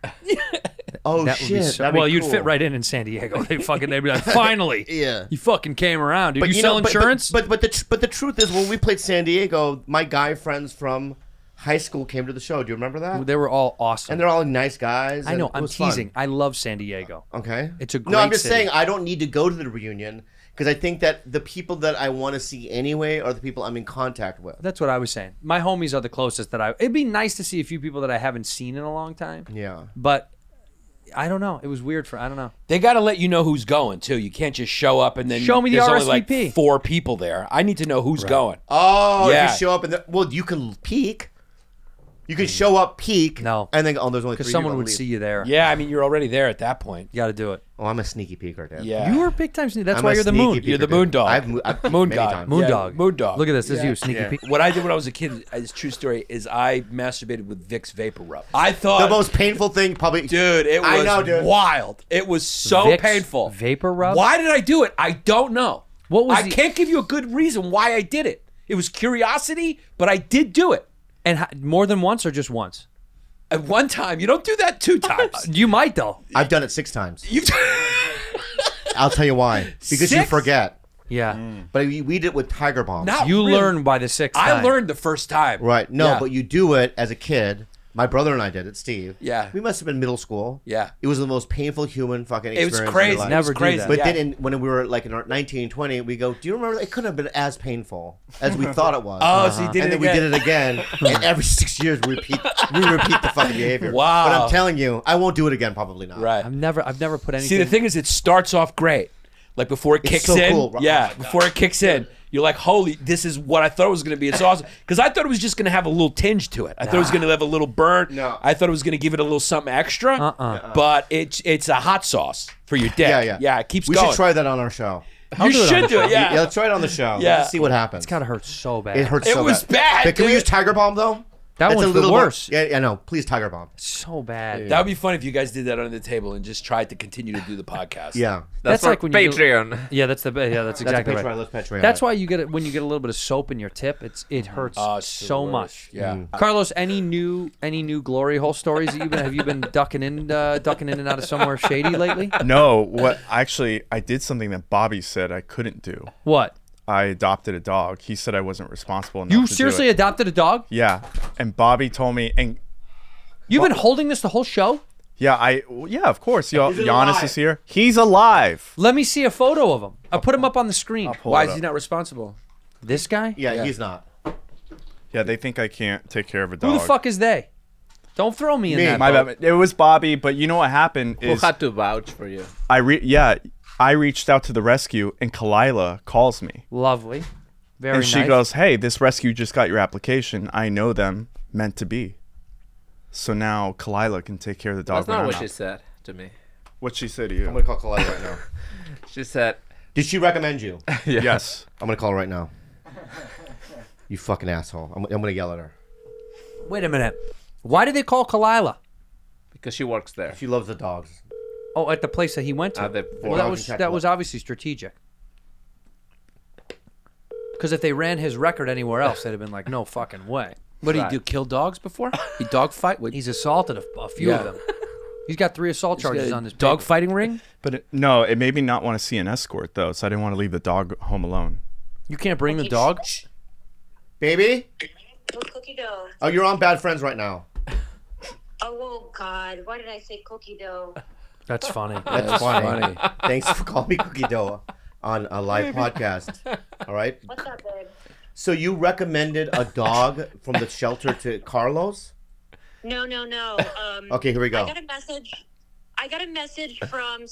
F: Oh
E: That would
F: shit.
E: be so,
F: that'd be
E: well, you'd
F: cool.
E: fit right in San Diego. They'd be like, finally,
F: Yeah.
E: you fucking came around, dude. You
F: know,
E: sell insurance?
F: But the truth is, when we played San Diego, my guy friends from high school came to the show. Do you remember that?
E: They were all awesome.
F: And they're all nice guys.
E: I
F: and
E: know.
F: it
E: I'm
F: was fun.
E: teasing. I love San Diego.
F: Okay.
E: It's a great
F: No, I'm just
E: city.
F: saying I don't need to go to the reunion because I think that the people that I want to see anyway are the people I'm in contact with.
E: That's what I was saying. My homies are the closest that it'd be nice to see a few people that I haven't seen in a long time.
F: Yeah.
E: But I don't know. It was weird I don't know.
G: They got to let you know who's going too. You can't just show up and then
E: Show me the
G: there's only
E: RSVP.
G: like 4 people there. I need to know who's going.
F: Oh,
G: Yeah.
F: if you show up and well, you can peek. You can show up, peek,
E: No.
F: and then there's only
E: Because
F: 3
E: someone
F: people
E: would
F: leave.
E: see you there.
G: Yeah, I mean you're already there at that point.
E: You got to do it.
F: Oh, I'm a sneaky peeker, dude.
G: Yeah.
E: You were big time sneaky. That's
F: I'm
E: why
F: a
E: you're the
F: sneaky
E: moon.
F: peeker,
G: You're the
F: dude.
G: moon dog.
F: I've
G: Moon
F: many
G: dog.
F: times.
E: Moon
G: Yeah,
E: dog.
G: Moon dog.
E: Look at this. This is
G: Yeah.
E: you, sneaky
F: Yeah.
E: peek.
G: What I did when I was a kid, it's a true story, is I masturbated with Vicks Vapor Rub. I thought
F: The most painful thing, probably.
G: Dude, it was
F: I know, dude.
G: wild. It was so
E: Vicks
G: painful.
E: Vapor Rub?
G: Why did I do it? I don't know.
E: What was
G: I can't give you a good reason why I did it. It was curiosity, but I did do it.
E: And more than once or just once?
G: At one time, you don't do that 2 times.
E: You might, though.
F: I've done it 6 times.
G: You
F: I'll tell you why. Because you
G: 6?
F: forget.
E: Yeah.
F: But we did it with Tiger Bomb.
G: Not
E: You
G: really.
E: learn by the 6th time.
G: I learned the first time.
F: Right. No,
G: Yeah.
F: but you do it as a kid. My brother and I did it, Steve.
G: Yeah.
F: We must have been middle school.
G: Yeah.
F: It was the most painful human fucking
G: It
F: experience.
G: was
F: in your
G: crazy.
F: life.
E: Never
G: It was
E: do
G: crazy.
E: that.
F: But
G: Yeah.
F: then when we were like in our 19, 20, we go, do you remember? It couldn't have been as painful as we thought it was.
G: Oh, so you did
F: and
G: it
F: then
G: again.
F: we did it again. And every 6 years we repeat the fucking behavior.
G: Wow.
F: But I'm telling you, I won't do it again, probably not.
G: Right.
E: I've never put anything.
G: See, the thing is, it starts off great. Like before it kicks
F: so
G: in.
F: cool.
G: Yeah, before it kicks in. You're like, holy, this is what I thought it was going to be. It's awesome. Because I thought it was just going to have a little tinge to it. I thought it was going to have a little burn.
F: No.
G: I thought it was going to give it a little something extra. But it's a hot sauce for your dick.
F: Yeah.
G: Yeah, it keeps
F: We
G: going.
F: should try that on our show.
G: You should do it, yeah.
F: Yeah, let's try it on the show.
G: Yeah.
F: Let's see what happens.
E: It's gotta hurt so bad.
F: It hurts
G: It
F: so
G: was
F: bad.
G: bad,
F: But can we
G: dude.
F: use Tiger Bomb, though?
E: That
F: That's
E: one's
F: a little
E: the
F: more-
E: worst.
F: Yeah, no. Please, Tiger Bomb.
E: So bad.
G: That would be fun if you guys did that under the table and just tried to continue to do the podcast.
F: Yeah.
E: That's
L: for
E: like when you
L: Patreon.
E: Yeah, that's that's exactly
F: Patreon.
E: right.
F: Let's Patreon
E: That's
F: it.
E: why you get it when you get a little bit of soap in your tip. It hurts
G: it's
E: so
G: the
E: much.
G: worst. Yeah.
E: Carlos, any new glory hole stories that have you been ducking in and out of somewhere shady lately?
I: No, what actually I did something that Bobby said I couldn't do.
E: What?
I: I adopted a dog. He said I wasn't responsible enough
E: You
I: to do
E: seriously
I: it.
E: adopted a dog?
I: Yeah, and Bobby told me, and
E: You've been holding this the whole show?
I: yeah, of course. Giannis
F: alive?
I: is here. He's alive.
E: Let me see a photo of him. I'll put him up on the screen.
G: Why is he not responsible?
E: This guy?
F: Yeah, he's not.
I: Yeah, they think I can't take care of a
E: Who
I: dog.
E: the fuck is they? Don't throw me in
F: Me.
E: that.
I: My
E: boat.
I: bad. It was Bobby, but you know what happened
L: Who
I: is
L: had to vouch for you?
I: I reached out to the rescue, and Kalila calls me.
E: Lovely. Very
I: And she
E: nice.
I: goes, hey, this rescue just got your application. I know them, meant to be. So now Kalila can take care of the dog.
L: That's
I: when
L: not
I: I'm
L: what
I: out.
L: she said to me.
I: What she said to
F: I'm
I: you.
F: gonna call Kalila right now.
L: She said,
F: Did she recommend you?
I: Yes.
F: I'm gonna call her right now. You fucking asshole. I'm gonna yell at her.
E: Wait a minute. Why did they call Kalila?
L: because she works there.
F: She loves the dogs.
E: Oh, at the place that he went to.
L: At the
E: Well, that was obviously strategic. Because if they ran his record anywhere else, they'd have been like, no fucking way.
G: What did he do? Kill dogs before? He dog fight with?
E: He's assaulted a few of them. He's got 3 assault charges on his
G: dog
E: paper.
G: fighting ring.
I: But no, it made me not want to see an escort though, so I didn't want to leave the dog home alone.
E: You can't bring the dog?
F: Baby?
M: Cookie dough.
F: Oh, you're on Bad Friends right now.
M: Oh, God. Why did I say cookie dough?
E: That's funny.
F: That's funny. Thanks for calling me Cookie Dough on a live podcast. All right?
M: What's up, babe?
F: So you recommended a dog from the shelter to Carlos?
M: No.
F: Okay, here we go.
M: I got a message from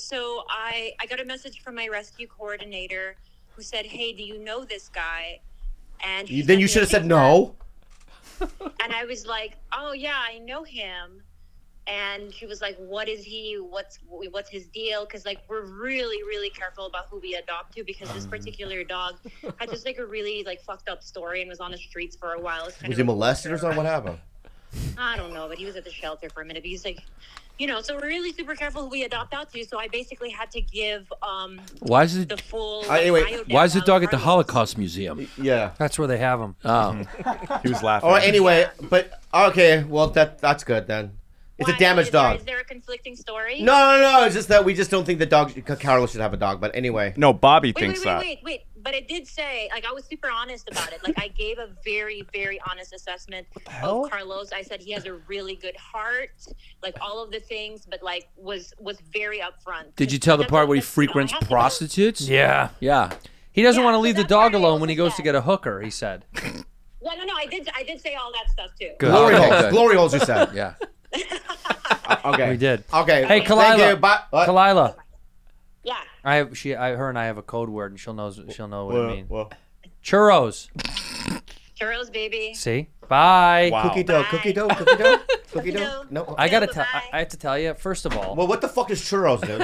M: my rescue coordinator who said, "Hey, do you know this guy?" And
F: Then you should have said no.
M: And I was like, "Oh yeah, I know him." And she was like, what is he? What's his deal? Because like we're really, really careful about who we adopt to, because this particular dog had just like a really like fucked up story and was on the streets for a while.
F: Was he molested or something? What happened?
M: I don't know, but he was at the shelter for a minute. But he's like, you know, so we're really super careful who we adopt out to. So I basically had to give
G: Why is it
M: the full
G: Why is the dog at the Holocaust Museum?
F: Yeah.
E: That's where they have him.
G: Oh.
I: He was laughing.
F: Oh, anyway, but okay, well that's good then. It's a damaged dog.
M: Is there a conflicting story?
F: No. It's just that we just don't think that Carlos should have a dog. But anyway.
I: No, Bobby thinks that.
M: Wait. But it did say, like, I was super honest about it. Like, I gave a very, very honest assessment of Carlos. I said he has a really good heart, like all of the things, but like was very upfront.
G: Did you tell the part where he frequents prostitutes?
E: Yeah.
G: Yeah.
E: He doesn't want to leave the dog alone when he goes to get a hooker, he said.
M: Well, no, I did say all that stuff too.
E: Good.
F: Glory holes, you said.
G: Yeah.
F: Okay.
E: We did.
F: Okay.
E: Hey,
F: Thank
E: Kalila.
F: you. Bye. What?
E: Kalila.
M: Yeah.
E: Her and I have a code word, and she'll know what it means.
F: Well.
E: Churros.
M: Churros, baby.
E: See? Bye.
I: Wow.
F: Cookie dough. Cookie dough. No.
E: I have to tell you, first of all.
F: Well, what the fuck is churros, dude?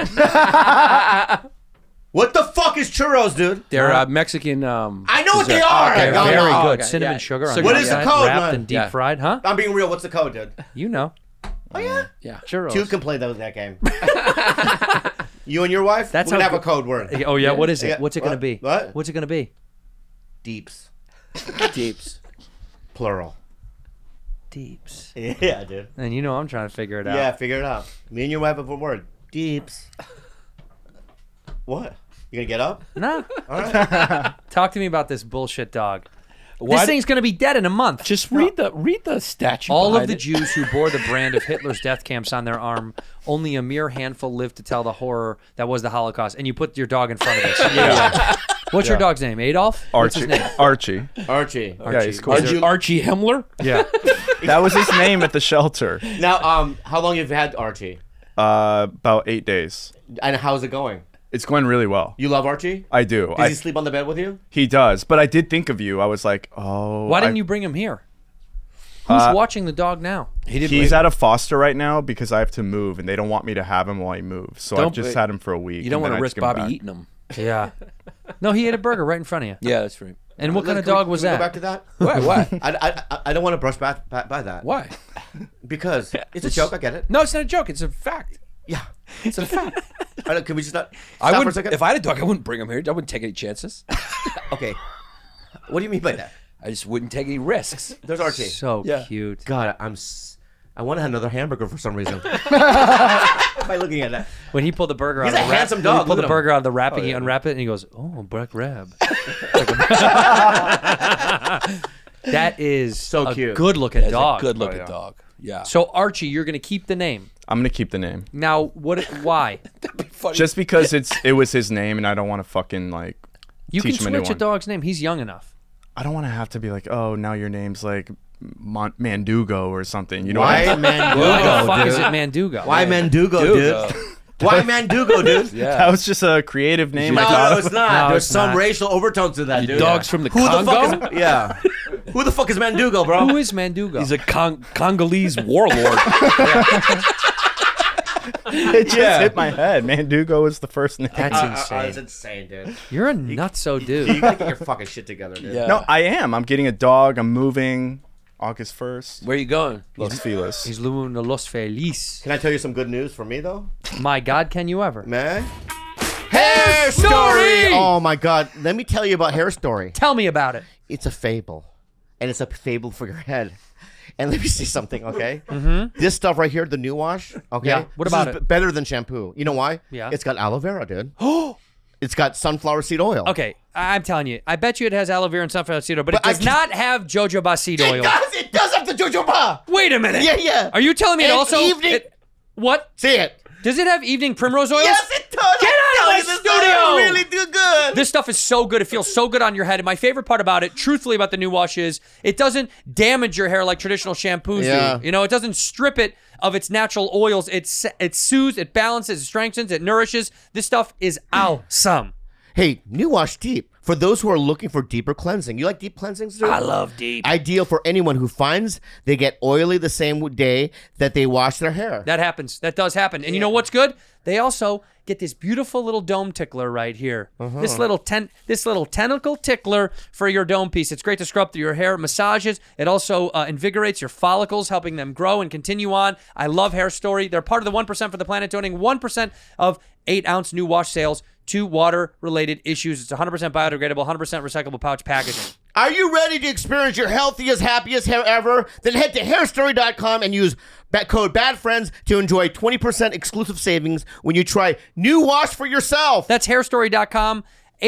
F: What the fuck is churros, dude?
G: They're Mexican.
F: I know what they are.
E: They're
F: No,
E: very
F: no.
E: good.
G: Okay,
E: Cinnamon
G: yeah.
E: sugar.
G: So
E: on
F: what
E: the
F: is the
E: outside,
F: code,
E: wrapped
F: man?
E: and deep fried, huh?
F: I'm being real. What's the code, dude?
E: You know.
F: Oh yeah.
G: Yeah.
E: Churros.
F: Two can play that game. You and your wife?
E: That's
F: we
E: how
F: have a code word.
E: Oh yeah. What is it?
F: Yeah.
E: What's it gonna be?
F: What?
E: What's it gonna be?
F: Deeps.
G: Deeps.
F: Plural.
E: Deeps.
F: Yeah, dude.
E: And you know I'm trying to figure it out.
F: Yeah, figure it out. Me and your wife have a word. Deeps. What? You gonna get up?
E: No.
F: All right.
E: Talk to me about this bullshit dog.
G: Why
E: This thing's gonna be dead in a month.
G: Just read the statue.
E: All of
G: behind
E: the
G: it.
E: Jews who bore the brand of Hitler's death camps on their arm, only a mere handful lived to tell the horror that was the Holocaust. And you put your dog in front of this. Yeah. What's your dog's name? Adolf? What's his name?
I: Archie.
F: Archie.
I: he's cool.
G: Archie Himmler?
E: Yeah.
I: That was his name at the shelter.
F: Now, how long have you had Archie?
I: About 8 days.
F: And how's it going?
I: It's going really well.
F: You love Archie?
I: I do.
F: Does he sleep on the bed with you?
I: He does, but I did think of you. I was like, oh.
E: Why didn't you bring him here? Who's watching the dog now?
I: He's at a foster right now because I have to move, and they don't want me to have him while he moves. So I've just had him for a week.
G: You don't want
I: and
G: to
I: then I
G: risk
I: just give him
G: Bobby
I: back.
G: eating him.
E: Yeah. No, he ate a burger right in front of you.
G: Yeah, that's right.
E: And what kind of dog was
F: Can we
E: that?
F: go back to that?
G: What?
F: I don't want to brush back by that.
G: Why?
F: Because it's a joke. I get it.
G: No, it's not a joke. It's a fact.
F: Yeah.
G: It's a fact.
F: Can we just not
G: I
F: stop for a
G: wouldn't.
F: second?
G: If I had a dog, I wouldn't bring him here. I wouldn't take any chances.
F: Okay. What do you mean by that?
G: I just wouldn't take any risks.
F: There's Archie.
E: So cute.
F: God, I want to have another hamburger for some reason. By looking at that.
E: When he pulled the burger
F: He's
E: out
F: a
E: of the
F: handsome
E: wrap,
F: dog.
E: when he pulled
F: Look
E: the
F: at
E: burger
F: him.
E: out of the wrapping,
F: Oh,
E: he
F: yeah.
E: unwrapped it, and he goes, "Oh, black rab." That is
F: So
E: a
F: cute.
E: good-looking
G: That's
E: dog.
G: a good-looking dog. Yeah.
E: So Archie, you're gonna keep the name.
I: I'm gonna keep the name
E: Now, what? Why?
I: just because it was his name, and I don't want to fucking like
E: You can
I: teach him a new
E: switch a
I: one.
E: dog's name. He's young enough.
I: I don't want to have to be like, oh, now your name's like Mandugo or something. You know
F: Why
I: what I mean?
E: Why
F: Mandugo,
E: the fuck
F: dude?
E: is it Mandugo?
F: Why Mandugo, dude? Why Mandugo, dude?
G: Yeah.
I: That was just a creative name.
F: No,
I: I thought
F: no,
I: of.
F: it's not.
E: No,
F: There's
E: it's
F: some
E: not.
F: racial overtones to that, dude.
G: Dogs from the
F: Who
G: Congo?
F: the fuck is? Yeah. Who the fuck is Mandugo, bro?
E: Who is Mandugo?
G: He's a Congolese warlord.
I: It just hit my head. Mandugo is the first name.
E: That's insane.
F: It's insane, dude.
E: You're a nutso
F: You
E: dude.
F: gotta get your fucking shit together, dude.
G: Yeah.
I: No, I am. I'm getting a dog. I'm moving August 1st.
G: Where you going?
I: Los Feliz.
E: He's living the Los Feliz.
F: Can I tell you some good news for me, though?
E: My God, can you ever?
F: Man? Hair Story! Oh, my God. Let me tell you about Hair Story.
E: Tell me about it.
F: It's a fable. And it's a fable for your head. And let me say something, okay? Mm-hmm. This stuff right here, the new wash, okay?
E: Yeah, what
F: This
E: about
F: is
E: it?
F: better than shampoo. You know why?
E: Yeah.
F: It's got aloe vera, dude. It's got sunflower seed oil.
E: Okay, I'm telling you. I bet you it has aloe vera and sunflower seed oil, but it
F: But I
E: does not have jojoba seed oil.
F: It does have the jojoba!
E: Wait a minute.
F: Yeah.
E: Are you telling me it
F: And
E: also...
F: evening-
E: what?
F: See it.
E: Does it have evening primrose oils?
F: Yes, it does!
E: Get out of my studio!
F: Really do good.
E: This stuff is so good. It feels so good on your head. And my favorite part about it, truthfully about the new wash, is it doesn't damage your hair like traditional shampoos
F: Yeah.
E: do. You know, it doesn't strip it of its natural oils. It soothes, it balances, it strengthens, it nourishes. This stuff is awesome.
F: Hey, new wash deep For those who are looking for deeper cleansing. You like deep cleansings, dude?
G: I love deep.
F: Ideal for anyone who finds they get oily the same day that they wash their hair.
E: That happens. That does happen. And you know what's good? They also get this beautiful little dome tickler right here. This little tentacle tickler for your dome piece. It's great to scrub through your hair. Massages. It also invigorates your follicles, helping them grow and continue on. I love Hair Story. They're part of the 1% for the planet, donating 1% of 8-ounce new wash sales to water-related issues. It's 100% biodegradable, 100% recyclable pouch packaging.
F: Are you ready to experience your healthiest, happiest hair ever? Then head to hairstory.com and use code BADFRIENDS to enjoy 20% exclusive savings when you try New Wash for yourself.
E: That's hairstory.com,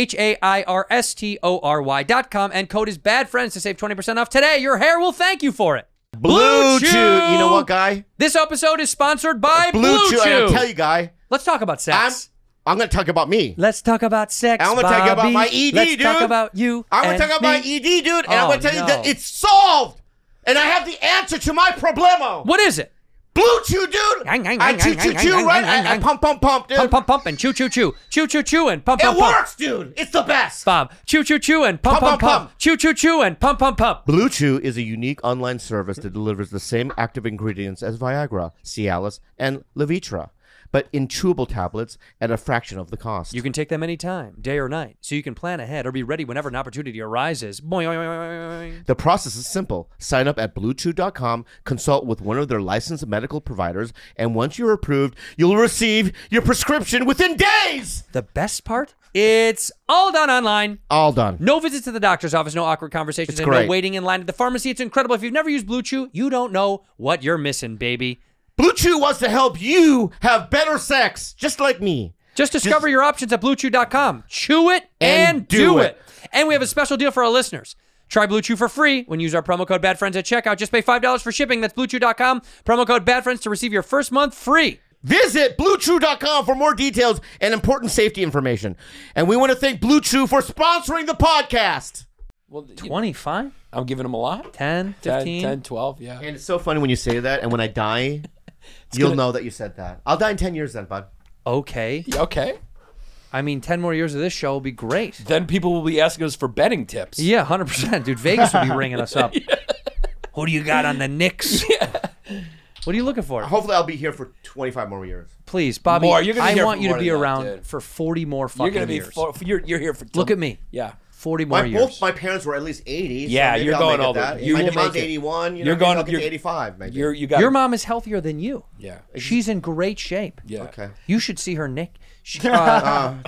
E: HAIRSTORY.com, and code is BADFRIENDS to save 20% off today. Your hair will thank you for it.
F: Blue Chew. You know what, Guy?
E: This episode is sponsored by
F: Blue Chew. And I'll tell you, Guy.
E: Let's talk about sex.
F: I'm going to talk about me.
E: Let's talk about sex,
F: I'm going to talk about my ED,
E: Let's
F: dude.
E: talk about you.
F: I'm going to talk about my ED, dude. And I'm going to tell you that it's solved. And I have the answer to my problemo.
E: What is it?
F: Blue Chew, dude. I chew, right? I pump, dude.
E: Pump, and chew, chew, and pump,
F: It works, dude. It's the best.
E: Bob, chew, and pump. Chew, and pump.
F: Blue Chew is a unique online service that delivers the same active ingredients as Viagra, Cialis, and Levitra, but in chewable tablets at a fraction of the cost.
E: You can take them anytime, day or night, so you can plan ahead or be ready whenever an opportunity arises. Boing.
F: The process is simple. Sign up at BlueChew.com, consult with one of their licensed medical providers, and once you're approved, you'll receive your prescription within days.
E: The best part? It's all done online.
F: All done.
E: No visits to the doctor's office, no awkward conversations, and no waiting in line at the pharmacy. It's incredible. If you've never used Blue Chew, you don't know what you're missing, baby.
F: Blue Chew wants to help you have better sex, just like me.
E: Just discover your options at BlueChew.com. Chew it and do it. And we have a special deal for our listeners. Try Blue Chew for free when you use our promo code BADFRIENDS at checkout. Just pay $5 for shipping. That's BlueChew.com. Promo code BADFRIENDS to receive your first month free.
F: Visit BlueChew.com for more details and important safety information. And we want to thank Blue Chew for sponsoring the podcast.
G: Well,
E: 25?
G: I'm giving them a lot.
E: 10, 15?
G: 10, 12, yeah.
F: And it's so funny when you say that, and when I die, you'll know that you said that. I'll die in 10 years then, bud.
E: Okay.
G: Okay.
E: I mean, 10 more years of this show will be great.
G: Then people will be asking us for betting tips.
E: Yeah, 100%. Dude, Vegas will be ringing us up. Yeah. Who do you got on the Knicks?
G: Yeah.
E: What are you looking for?
F: Hopefully I'll be here for 25 more years.
E: Please, Bobby,
G: More. You're gonna
E: I
G: hear
E: want
G: for
E: you to
G: more
E: be
G: than that,
E: around
G: dude.
E: for 40 more fucking
G: You're gonna be
E: years.
G: you're here for.
E: Look at me.
G: Yeah.
E: 40 more years.
F: Both my parents were at least 80.
G: Yeah,
F: so
G: you're
F: I'll
G: going
F: make it
G: older.
F: that.
G: You
F: My
G: will
F: mom's
G: make it.
F: 81.
G: You're going
F: I'll get
G: you're-
F: to 85. Maybe.
G: You got
E: Your mom is healthier than you.
G: Yeah.
E: She's in great shape.
G: Yeah.
F: Okay.
E: You should see her Nick.
F: Churro.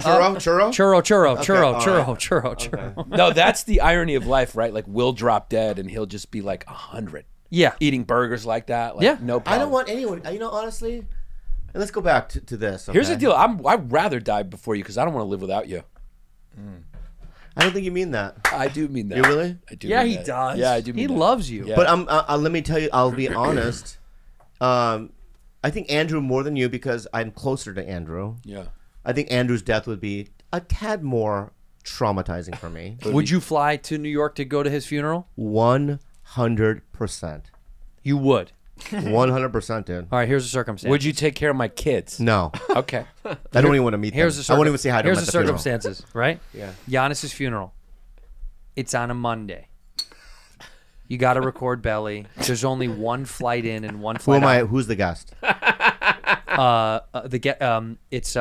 G: No, that's the irony of life, right? Like we'll drop dead and he'll just be like 100.
E: Yeah.
G: Eating burgers like that. Like,
E: Yeah.
G: No problem.
F: I don't want anyone. You know, honestly. And let's go back to this. Okay?
G: Here's the deal. I'd rather die before you because I don't want to live without you.
F: I don't think you mean that.
G: I do mean that.
F: You really?
G: I do.
E: Yeah,
G: mean
E: he
G: that.
E: does.
G: Yeah, I do. Mean
E: He
G: that.
E: loves you.
G: Yeah.
F: But let me tell you. I'll be honest. I think Andrew more than you because I'm closer to Andrew.
G: Yeah.
F: I think Andrew's death would be a tad more traumatizing for me.
E: Would you fly to New York to go to his funeral?
F: 100%.
E: You would.
F: 100%, dude.
E: All right, here's the circumstance.
G: Would you take care of my kids?
F: No.
G: Okay.
F: I don't even want to meet
E: Here's
F: them.
E: the
F: I won't even say hi to them
E: Here's
F: at
E: the
F: the funeral.
E: circumstances, right?
F: Yeah.
E: Giannis's funeral. It's on a Monday. You got to record Belly. There's only one flight in and one
F: Who
E: flight
F: am I?
E: out.
F: Who's the guest?
E: It's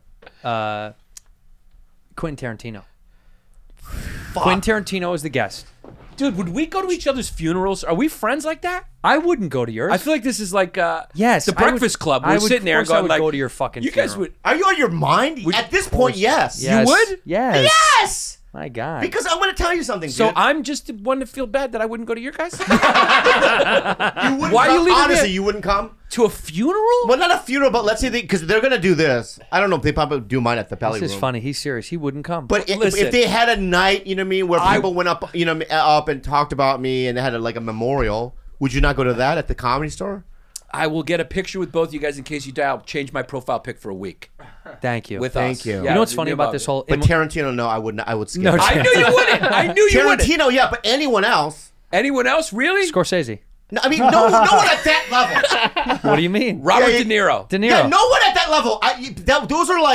E: Quentin Tarantino. Quentin Tarantino is the guest.
G: Dude, would we go to each other's funerals? Are we friends like that?
E: I wouldn't go to yours.
G: I feel like this is like
E: yes,
G: the Breakfast Club. We're sitting there
E: and
G: going like,
E: go to your fucking
G: you
E: funeral.
G: guys would.
F: Are you on your mind? At this point, yes.
E: Yes.
G: You would?
E: Yes.
F: Yes!
E: My God.
F: Because I'm going to tell you something,
G: So
F: dude.
G: I'm just the one to feel bad that I wouldn't go to your guys.
F: You wouldn't
G: Why are you
F: come?
G: leaving
F: Honestly,
G: me-
F: you wouldn't come?
G: To a funeral?
F: Well, not a funeral, but let's say because they're going to do this. I don't know if they probably do mine at the Pelly
E: This
F: Room.
E: is funny. He's serious. He wouldn't come.
F: But
G: Listen.
F: if they had a night, you know what I mean, where people went up, you know, up and talked about me and had like a memorial, would you not go to that at the Comedy Store?
G: I will get a picture with both you guys in case you die. I'll change my profile pic for a week.
E: Thank you.
G: With
F: Thank
G: us.
F: you.
G: Yeah,
E: You know what's
G: me
E: funny
G: and
E: about
G: Bobby.
E: this whole...
F: But Tarantino, no, I wouldn't. I would skip.
E: No
F: it.
G: I knew you wouldn't. I knew you wouldn't.
F: Tarantino, yeah, but anyone else?
G: Anyone else? Really?
E: Scorsese.
F: No, I mean, no one at that level.
E: What do you mean?
G: Robert
F: Yeah,
G: De Niro.
E: De Niro.
F: Yeah, no one at that level. Those are like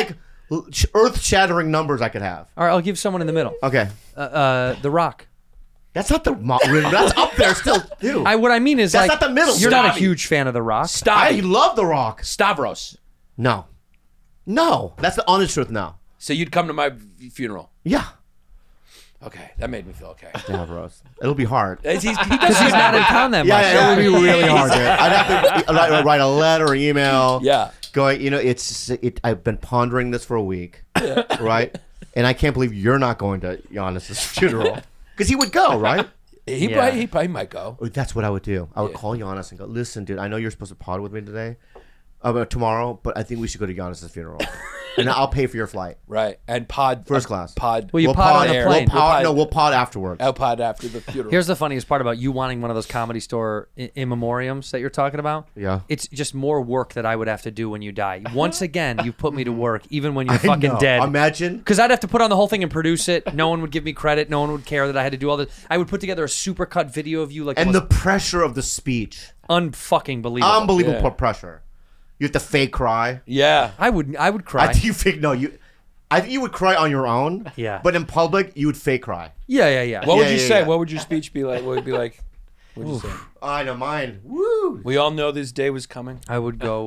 F: earth-shattering numbers I could have.
E: All right, I'll give someone in the middle.
F: Okay.
E: The Rock.
F: That's not the that's up there still too.
E: What I mean is
F: that's
E: like
F: not the middle.
E: You're not a huge fan of The Rock.
F: I love The Rock.
G: Stavros.
F: No, that's the honest truth. No.
G: So you'd come to my funeral?
F: Yeah.
G: Okay, that made me feel okay.
F: Stavros. It'll be hard.
E: Because he's not in town that much.
F: Yeah, it would be really hard. Dude. I'd have to write a letter or email.
G: Yeah.
F: Going, I've been pondering this for a week, right? And I can't believe you're not going to Giannis's funeral. Because he would go, right?
G: He probably might go.
F: That's what I would do. I would call Giannis and go, listen, dude, I know you're supposed to pod with me today, tomorrow, but I think we should go to Giannis's funeral. And I'll pay for your flight.
G: Right. And pod.
F: First class.
G: Pod.
E: Well, we'll pod on a plane.
F: We'll pod afterwards.
G: I'll pod after the funeral.
E: Here's the funniest part about you wanting one of those Comedy Store in memoriams that you're talking about.
F: Yeah.
E: It's just more work that I would have to do when you die. Once again, you put me to work, even when you're fucking dead.
F: Imagine.
E: Because I'd have to put on the whole thing and produce it. No one would give me credit. No one would care that I had to do all this. I would put together a super cut video of you.
F: And the pressure of the speech.
E: Unfucking believable.
F: Unbelievable pressure. You have to fake cry.
G: Yeah.
E: I would cry.
F: I think you would cry on your own.
E: Yeah.
F: But in public, you would fake cry.
E: Yeah.
G: What would you say? What would your speech be like? What would it be like? What would you say?
F: I know mine. Woo.
G: We all know this day was coming.
E: I would go.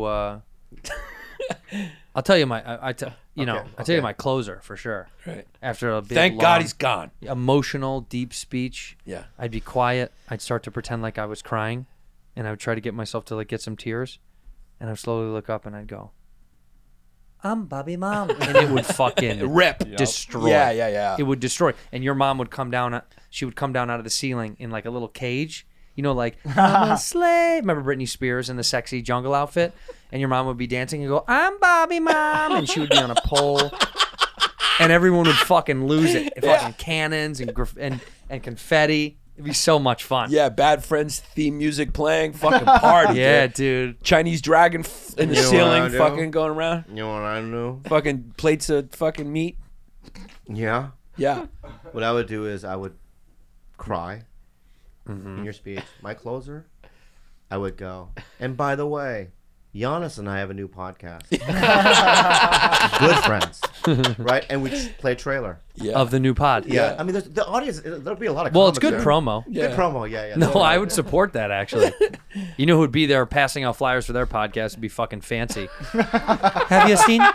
E: I'll tell you my. I'll tell you my closer for sure.
G: Right.
E: After a big.
G: Thank God he's gone.
E: Emotional, deep speech.
G: Yeah.
E: I'd be quiet. I'd start to pretend like I was crying, and I would try to get myself to get some tears, and I'd slowly look up and I'd go, I'm Bobby Mom. And it would fucking destroy.
G: Yeah.
E: It would destroy. And your mom would come down. She would come down out of the ceiling in a little cage. I'm a slave. Remember Britney Spears in the sexy jungle outfit? And your mom would be dancing and go, I'm Bobby Mom. And she would be on a pole. And everyone would fucking lose it. Fucking cannons and confetti. It'd be so much fun.
G: Yeah, Bad Friends theme music playing, fucking party.
E: Yeah, dude.
G: Chinese dragon in the ceiling, fucking going around.
F: You know what I do?
G: Fucking plates of fucking meat.
F: Yeah.
G: Yeah.
F: What I would do is I would cry in your speech. My closer, I would go, and by the way, Giannis and I have a new podcast. Good friends. Right? And we play a trailer.
E: Of the new pod.
F: Yeah. I mean, the audience, there'll be a lot of
E: Well, it's
F: comics
E: good
F: there.
E: promo.
F: Good promo, yeah.
E: No, I would support that, actually. You know who'd be there passing out flyers for their podcast would be fucking Fancy. Have you seen?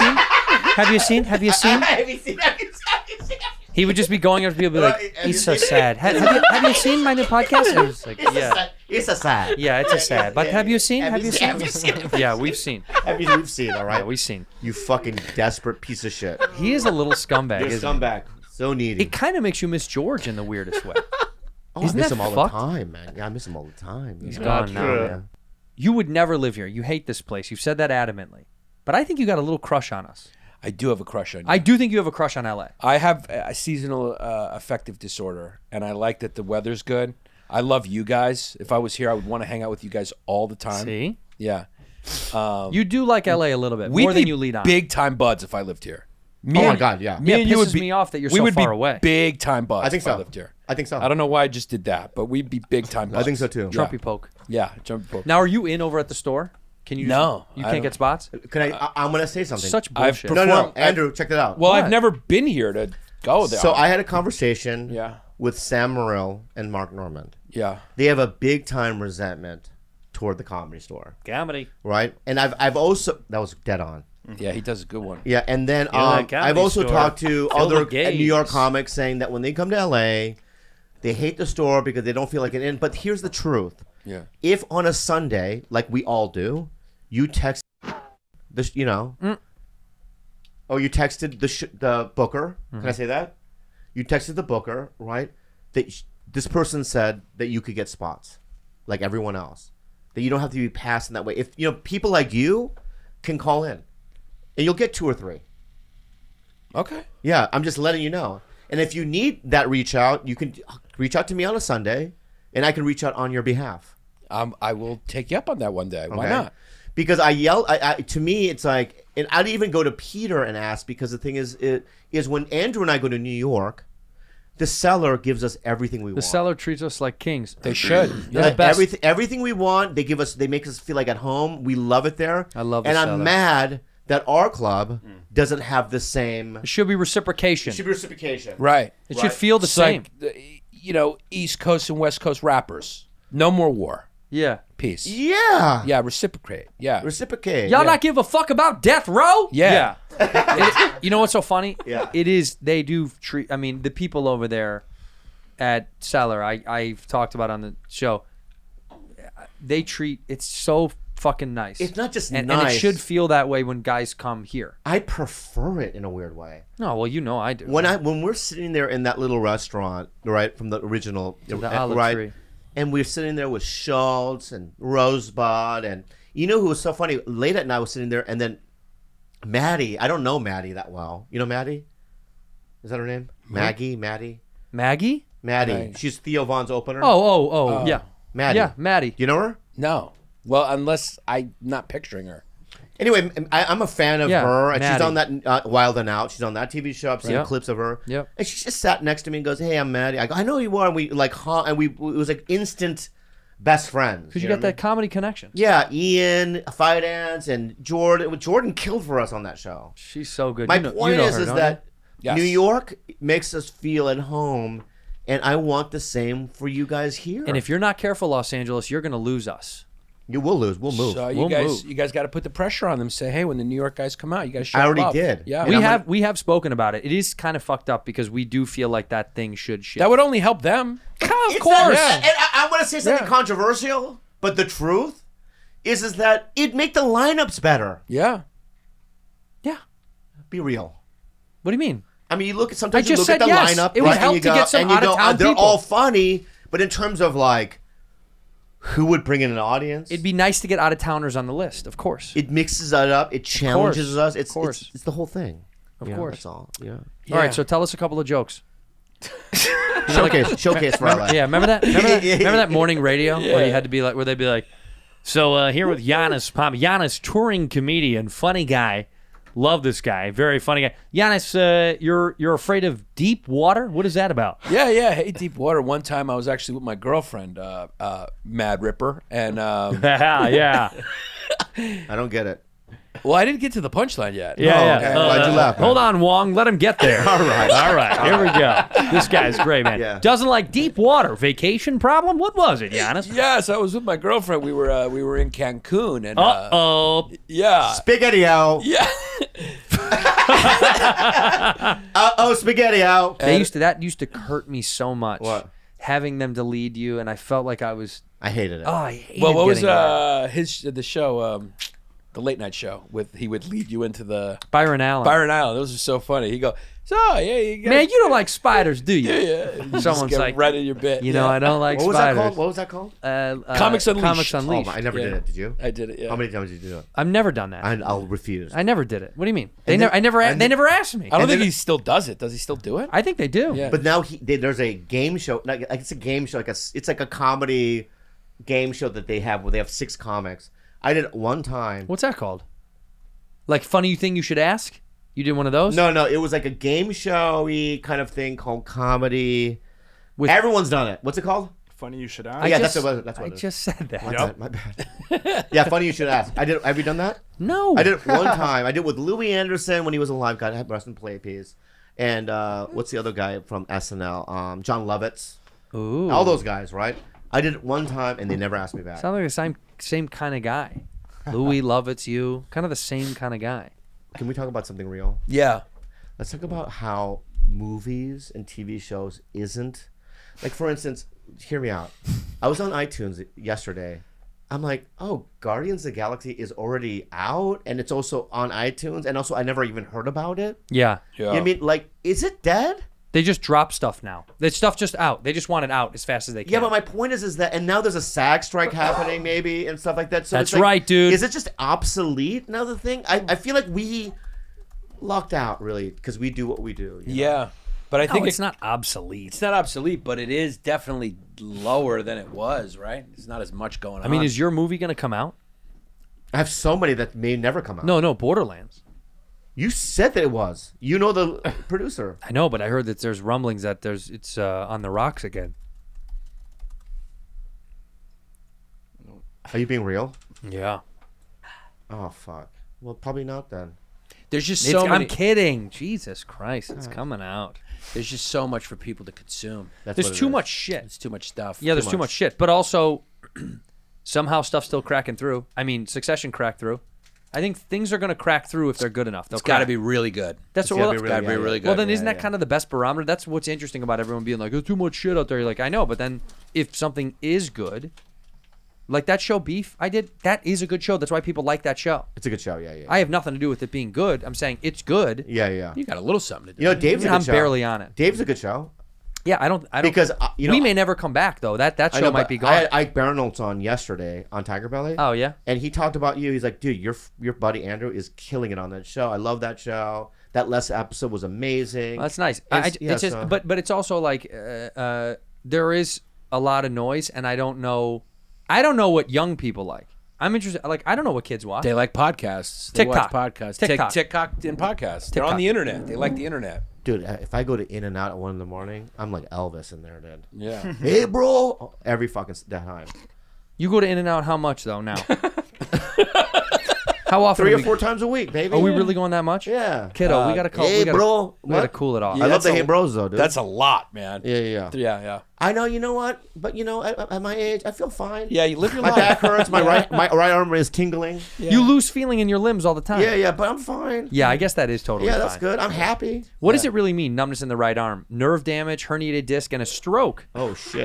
E: He would just be going up to people and be like, he's so sad. Have you seen my new podcast? And it's like, yeah.
F: It's a sad.
E: Yeah, it's a sad. But have you seen? Yeah, we've seen.
F: We've seen, all right?
E: Yeah, we've seen.
F: You fucking desperate piece of shit.
E: He is a little scumbag,
F: You're a
E: isn't
F: scumbag. So needy.
E: It kind of makes you miss George in the weirdest way.
F: I miss him all the time, man. Yeah, I miss him all the time.
E: He's gone now. Yeah. You would never live here. You hate this place. You've said that adamantly. But I think you got a little crush on us.
G: I do have a crush on you.
E: I do think you have a crush on LA.
G: I have a seasonal affective disorder, and I like that the weather's good. I love you guys. If I was here, I would want to hang out with you guys all the time.
E: See?
G: Yeah.
E: You do like LA a little bit, more than you lead on.
G: Big time buds if I lived here.
F: Oh my God, yeah.
E: Me and you would be me off that you're so far away.
G: Big time buds.
F: I think
G: if I
F: so.
G: lived here.
F: I think so.
G: I don't know why I just did that, but we'd be big time buds.
F: I think so too.
E: Trumpy poke.
G: Yeah, Trumpy poke.
E: Now, are you in over at the store? Can you?
G: No,
E: you can't get spots.
F: Can I'm gonna say something.
E: Such bullshit.
F: No, Andrew, check that out.
G: Well, I've never been here to go there.
F: So I had a conversation
G: Yeah.
F: with Sam Morril and Mark Normand.
G: Yeah.
F: They have a big time resentment toward the Comedy Store.
E: Comedy.
F: Right? And I've also, that was dead on.
G: Yeah, he does a good one.
F: Yeah, and then
E: Comedy
F: I've also
E: Store.
F: talked to
E: Fill
F: other
E: the gays.
F: New York comics saying that when they come to LA, they hate the store because they don't feel like it in. But here's the truth.
G: Yeah.
F: If on a Sunday, like we all do, you text this, you texted the booker. Can I say that? You texted the booker, right? That this person said that you could get spots, like everyone else. That you don't have to be passed in that way. If people like you can call in, and you'll get 2 or 3.
G: Okay.
F: Yeah, I'm just letting you know. And if you need that reach out, you can reach out to me on a Sunday, and I can reach out on your behalf.
G: I will take you up on that one day. Why
F: Okay?
G: not?
F: Because I yell. To me, it's like, and I'd even go to Peter and ask, because the thing is when Andrew and I go to New York, the seller gives us everything we want.
E: The seller treats us like kings.
G: They should.
E: They're the best.
F: Everything we want, they make us feel like at home. We love it there.
E: I love the
F: And
E: seller.
F: I'm mad that our club doesn't have the same.
E: It should be reciprocation.
F: It should be reciprocation.
G: Right.
E: It should feel the
G: It's
E: same.
G: like, East Coast and West Coast rappers. No more war.
E: Yeah.
G: Peace.
F: Yeah.
G: Yeah, reciprocate. Yeah.
F: Reciprocate.
E: Y'all not give a fuck about death row?
G: Yeah.
E: You know what's so funny?
F: Yeah.
E: It is. They do treat. I mean, the people over there at Cellar, I've talked about on the show. They treat. It's so fucking nice.
F: It's not just
E: and
F: nice.
E: it should feel that way when guys come here.
F: I prefer it in a weird way.
E: No, well, you know I do.
F: When we're sitting there in that little restaurant, right, from the original,
E: The Olive
F: right,
E: Tree.
F: and we're sitting there with Schultz and Rosebud, and you know who was so funny? Late at night, I was sitting there, and then Maddie. I don't know Maddie that well. You know Maddie? Is that her name? Maddie.
E: Maggie?
F: Maddie. She's Theo Von's opener.
E: Oh, yeah.
F: Maddie.
E: Yeah, Maddie.
F: Do you know her?
G: No. Well, unless I'm not picturing her.
F: Anyway, I'm a fan of her, and she's
E: Maddie.
F: on that Wild and Out. She's on that TV show. I've seen
E: Yep.
F: clips of her.
E: Yep.
F: And she just sat next to me and goes, "Hey, I'm Maddie." I go, "I know who you are." And we like, and it was like instant best friends.
E: Because you
F: know
E: got
F: what I
E: that comedy connection.
F: mean? Yeah, Ian, Fidance, and Jordan. Jordan killed for us on that show.
E: She's so good.
F: My
E: You know
F: point
E: her,
F: is
E: don't
F: that
G: Yes.
F: New York makes us feel at home, and I want the same for you guys here.
E: you? And if you're not careful, Los Angeles, you're going to lose us.
F: you will lose, we'll move.
G: So
E: We'll move.
G: you guys got to put the pressure on them. Say, hey, when the New York guys come out, you guys show
F: I already
G: love.
F: did.
G: Yeah.
E: We have spoken about it. It is kind of fucked up because we do feel like that thing should shift.
G: That would only help them.
E: of
F: It's
E: course.
F: not- and I want to say something
G: Yeah.
F: controversial, but the truth is that it'd make the lineups better.
G: Yeah.
E: Yeah.
F: Be real.
E: What do you mean?
F: I mean, you look at sometimes
E: I
F: you
E: just
F: look at
E: said
F: the
E: yes.
F: lineup,
E: It would
F: right,
E: help
F: and you
E: to
F: go,
E: get some
F: and you go,
E: out-of-town
F: they're
E: people.
F: all funny, but in terms of like who would bring in an audience,
E: It'd be nice to get out of towners on the list, of course.
F: it mixes it up, it challenges us. It's,
E: Of course.
F: it's the whole thing.
E: Of
F: You know,
E: course.
F: that's all. Yeah.
E: All right, so tell us a couple of jokes.
F: Showcase for LA.
E: Yeah, remember that? Remember that morning radio where you had to be like, where they'd be like, so here with Giannis Pop, Giannis, touring comedian, funny guy, love this guy, very funny guy. Giannis, you're afraid of deep water? What is that about?
G: Yeah. Hey, deep water. One time I was actually with my girlfriend, Mad Ripper, and
E: yeah.
F: I don't get it.
G: well, I didn't get to the punchline yet.
E: Yeah.
F: okay. Why'd you laugh, man?
E: Hold on, Wong. Let him get there. All right. Here we go. This guy's great, man.
F: Yeah.
E: Doesn't like deep water. Vacation problem? What was it, Giannis?
G: Yeah, so I was with my girlfriend. We were in Cancun, and
E: Uh-oh.
G: yeah,
F: Spaghetti-o.
G: yeah.
F: Spaghetti-o.
E: That used to hurt me so much.
F: What?
E: Having them to lead you, and I felt like I was.
F: I hated it.
E: Oh, I hated
G: Well, what was
E: getting
G: the show? The late night show with he would lead you into the
E: Byron Allen.
G: Byron Allen. Those are so funny. He go, so yeah, you got,
E: Man, you don't like spiders, do you?
G: yeah. You just
E: Someone's
G: get
E: like,
G: right in your bit.
E: you know, I don't like
F: What was that
E: spiders.
F: called? What was that called?
G: Comics Unleashed.
E: Comics
F: Oh,
E: Unleashed.
F: I never did it. Did you?
G: I did it. Yeah.
F: How many times did you do it?
E: I've never done that.
F: I'll refuse.
E: I never did it. What do you mean? They
F: And
E: never.
F: then-
E: I never.
F: and
E: They
F: then-
E: never asked me.
G: I don't
F: And
G: think
F: then-
G: he still does it. Does he still do it?
E: I think they do.
G: Yeah.
F: But now there's a game show. Like it's a game show. It's like a comedy game show that they have where they have 6 comics. I did it one time.
E: What's that called? Like funny thing you should ask. You did one of those?
F: No, it was like a game showy kind of thing called comedy.
E: With-
F: Everyone's done it. What's it called?
I: Funny you should ask.
E: I
F: Yeah,
E: just,
F: that's what
E: I
F: it is.
E: just said that.
F: My bad. Yeah, funny you should ask. I did. Have you done that?
E: No.
F: I did it one time. I did it with Louis Anderson when he was alive. God, I had Wrestling Play piece. And what's the other guy from SNL? John Lovitz.
E: Ooh.
F: All those guys, right? I did it one time, and they never asked me back.
E: Sound like the same kind of guy. Louis Lovitz, you kind of the same kind of guy.
F: Can we talk about something real?
G: Yeah.
F: Let's talk about how movies and TV shows isn't. Like, for instance, hear me out. I was on iTunes yesterday. I'm like, oh, Guardians of the Galaxy is already out, and it's also on iTunes, and also I never even heard about it.
E: Yeah.
F: You know what I mean? Like, is it dead?
E: They just drop stuff now. That stuff just out. They just want it out as fast as they can.
F: Yeah, but my point is that, and now there's a SAG strike happening, maybe, and stuff like that. So
E: That's
F: it's like,
E: right, dude.
F: Is it just obsolete? Another thing, I feel like we locked out really because we do what we do. you know?
G: Yeah. But I think
E: it's not obsolete.
G: It's not obsolete, but it is definitely lower than it was, right? There's not as much going on.
E: I mean, is your movie going to come out?
F: I have so many that may never come out.
E: No, Borderlands.
F: You said that it was. You know the producer.
E: I know, but I heard that there's rumblings that it's on the rocks again.
F: Are you being real?
E: Yeah.
F: Oh fuck. Well, probably not then.
G: There's just so many.
E: I'm kidding. Jesus Christ, it's coming out.
G: There's just so much for people to consume.
E: There's too much shit.
G: It's too much stuff.
E: Yeah, there's too much shit. But also, somehow stuff's still cracking through. I mean, Succession cracked through. I think things are going to crack through if they're good enough.
G: It's got to be really good.
E: That's
G: it's
E: what
G: got to be really good.
E: Well, then isn't that kind of the best barometer? That's what's interesting about everyone being like, "There's too much shit out there." You're like, I know, but then if something is good, like that show Beef, that is a good show. That's why people like that show.
F: It's a good show. Yeah.
E: I have nothing to do with it being good. I'm saying it's good.
F: Yeah.
G: You got a little something to do.
F: You know, Dave's a good
E: I'm
F: show.
E: barely on it.
F: Dave's a good show.
E: Yeah, I don't
F: because
E: we may never come back though. That
F: I
E: show
F: know,
E: might
F: but
E: be gone.
F: I had Ike Barinholtz on yesterday on Tiger Belly.
E: Oh yeah,
F: and he talked about you. He's like, dude, your buddy Andrew is killing it on that show. I love that show. That last episode was amazing.
E: Well, that's nice.
F: It's just,
E: but it's also like there is a lot of noise, and I don't know what young people like. I'm interested. Like I don't know what kids watch.
G: They like podcasts.
E: TikTok.
G: They watch podcasts.
E: TikTok.
G: TikTok and podcasts. They're on the internet. They like the internet.
F: Dude, if I go to In-N-Out at 1 a.m, I'm like Elvis in there, dude.
G: Yeah.
F: Hey, bro. Every fucking time.
E: You go to In-N-Out how much though now? How often?
F: 3 or 4 times a week, baby.
E: Are we really going that much?
F: Yeah.
E: Kiddo, we gotta call.
F: Hey,
E: we gotta,
F: bro.
E: We gotta cool it off.
F: I love the Hey Bros though, dude.
G: That's a lot, man.
F: Yeah. I know. You know what? But you know, at my age, I feel fine.
G: Yeah, you live your
F: my
G: life.
F: My back hurts. My right arm is tingling.
E: Yeah. You lose feeling in your limbs all the time.
F: Yeah, but I'm fine.
E: Yeah, I guess that is totally
F: Yeah,
E: fine.
F: that's good. I'm happy.
E: What does it really mean? Numbness in the right arm, nerve damage, herniated disc, and a stroke.
F: Oh shit.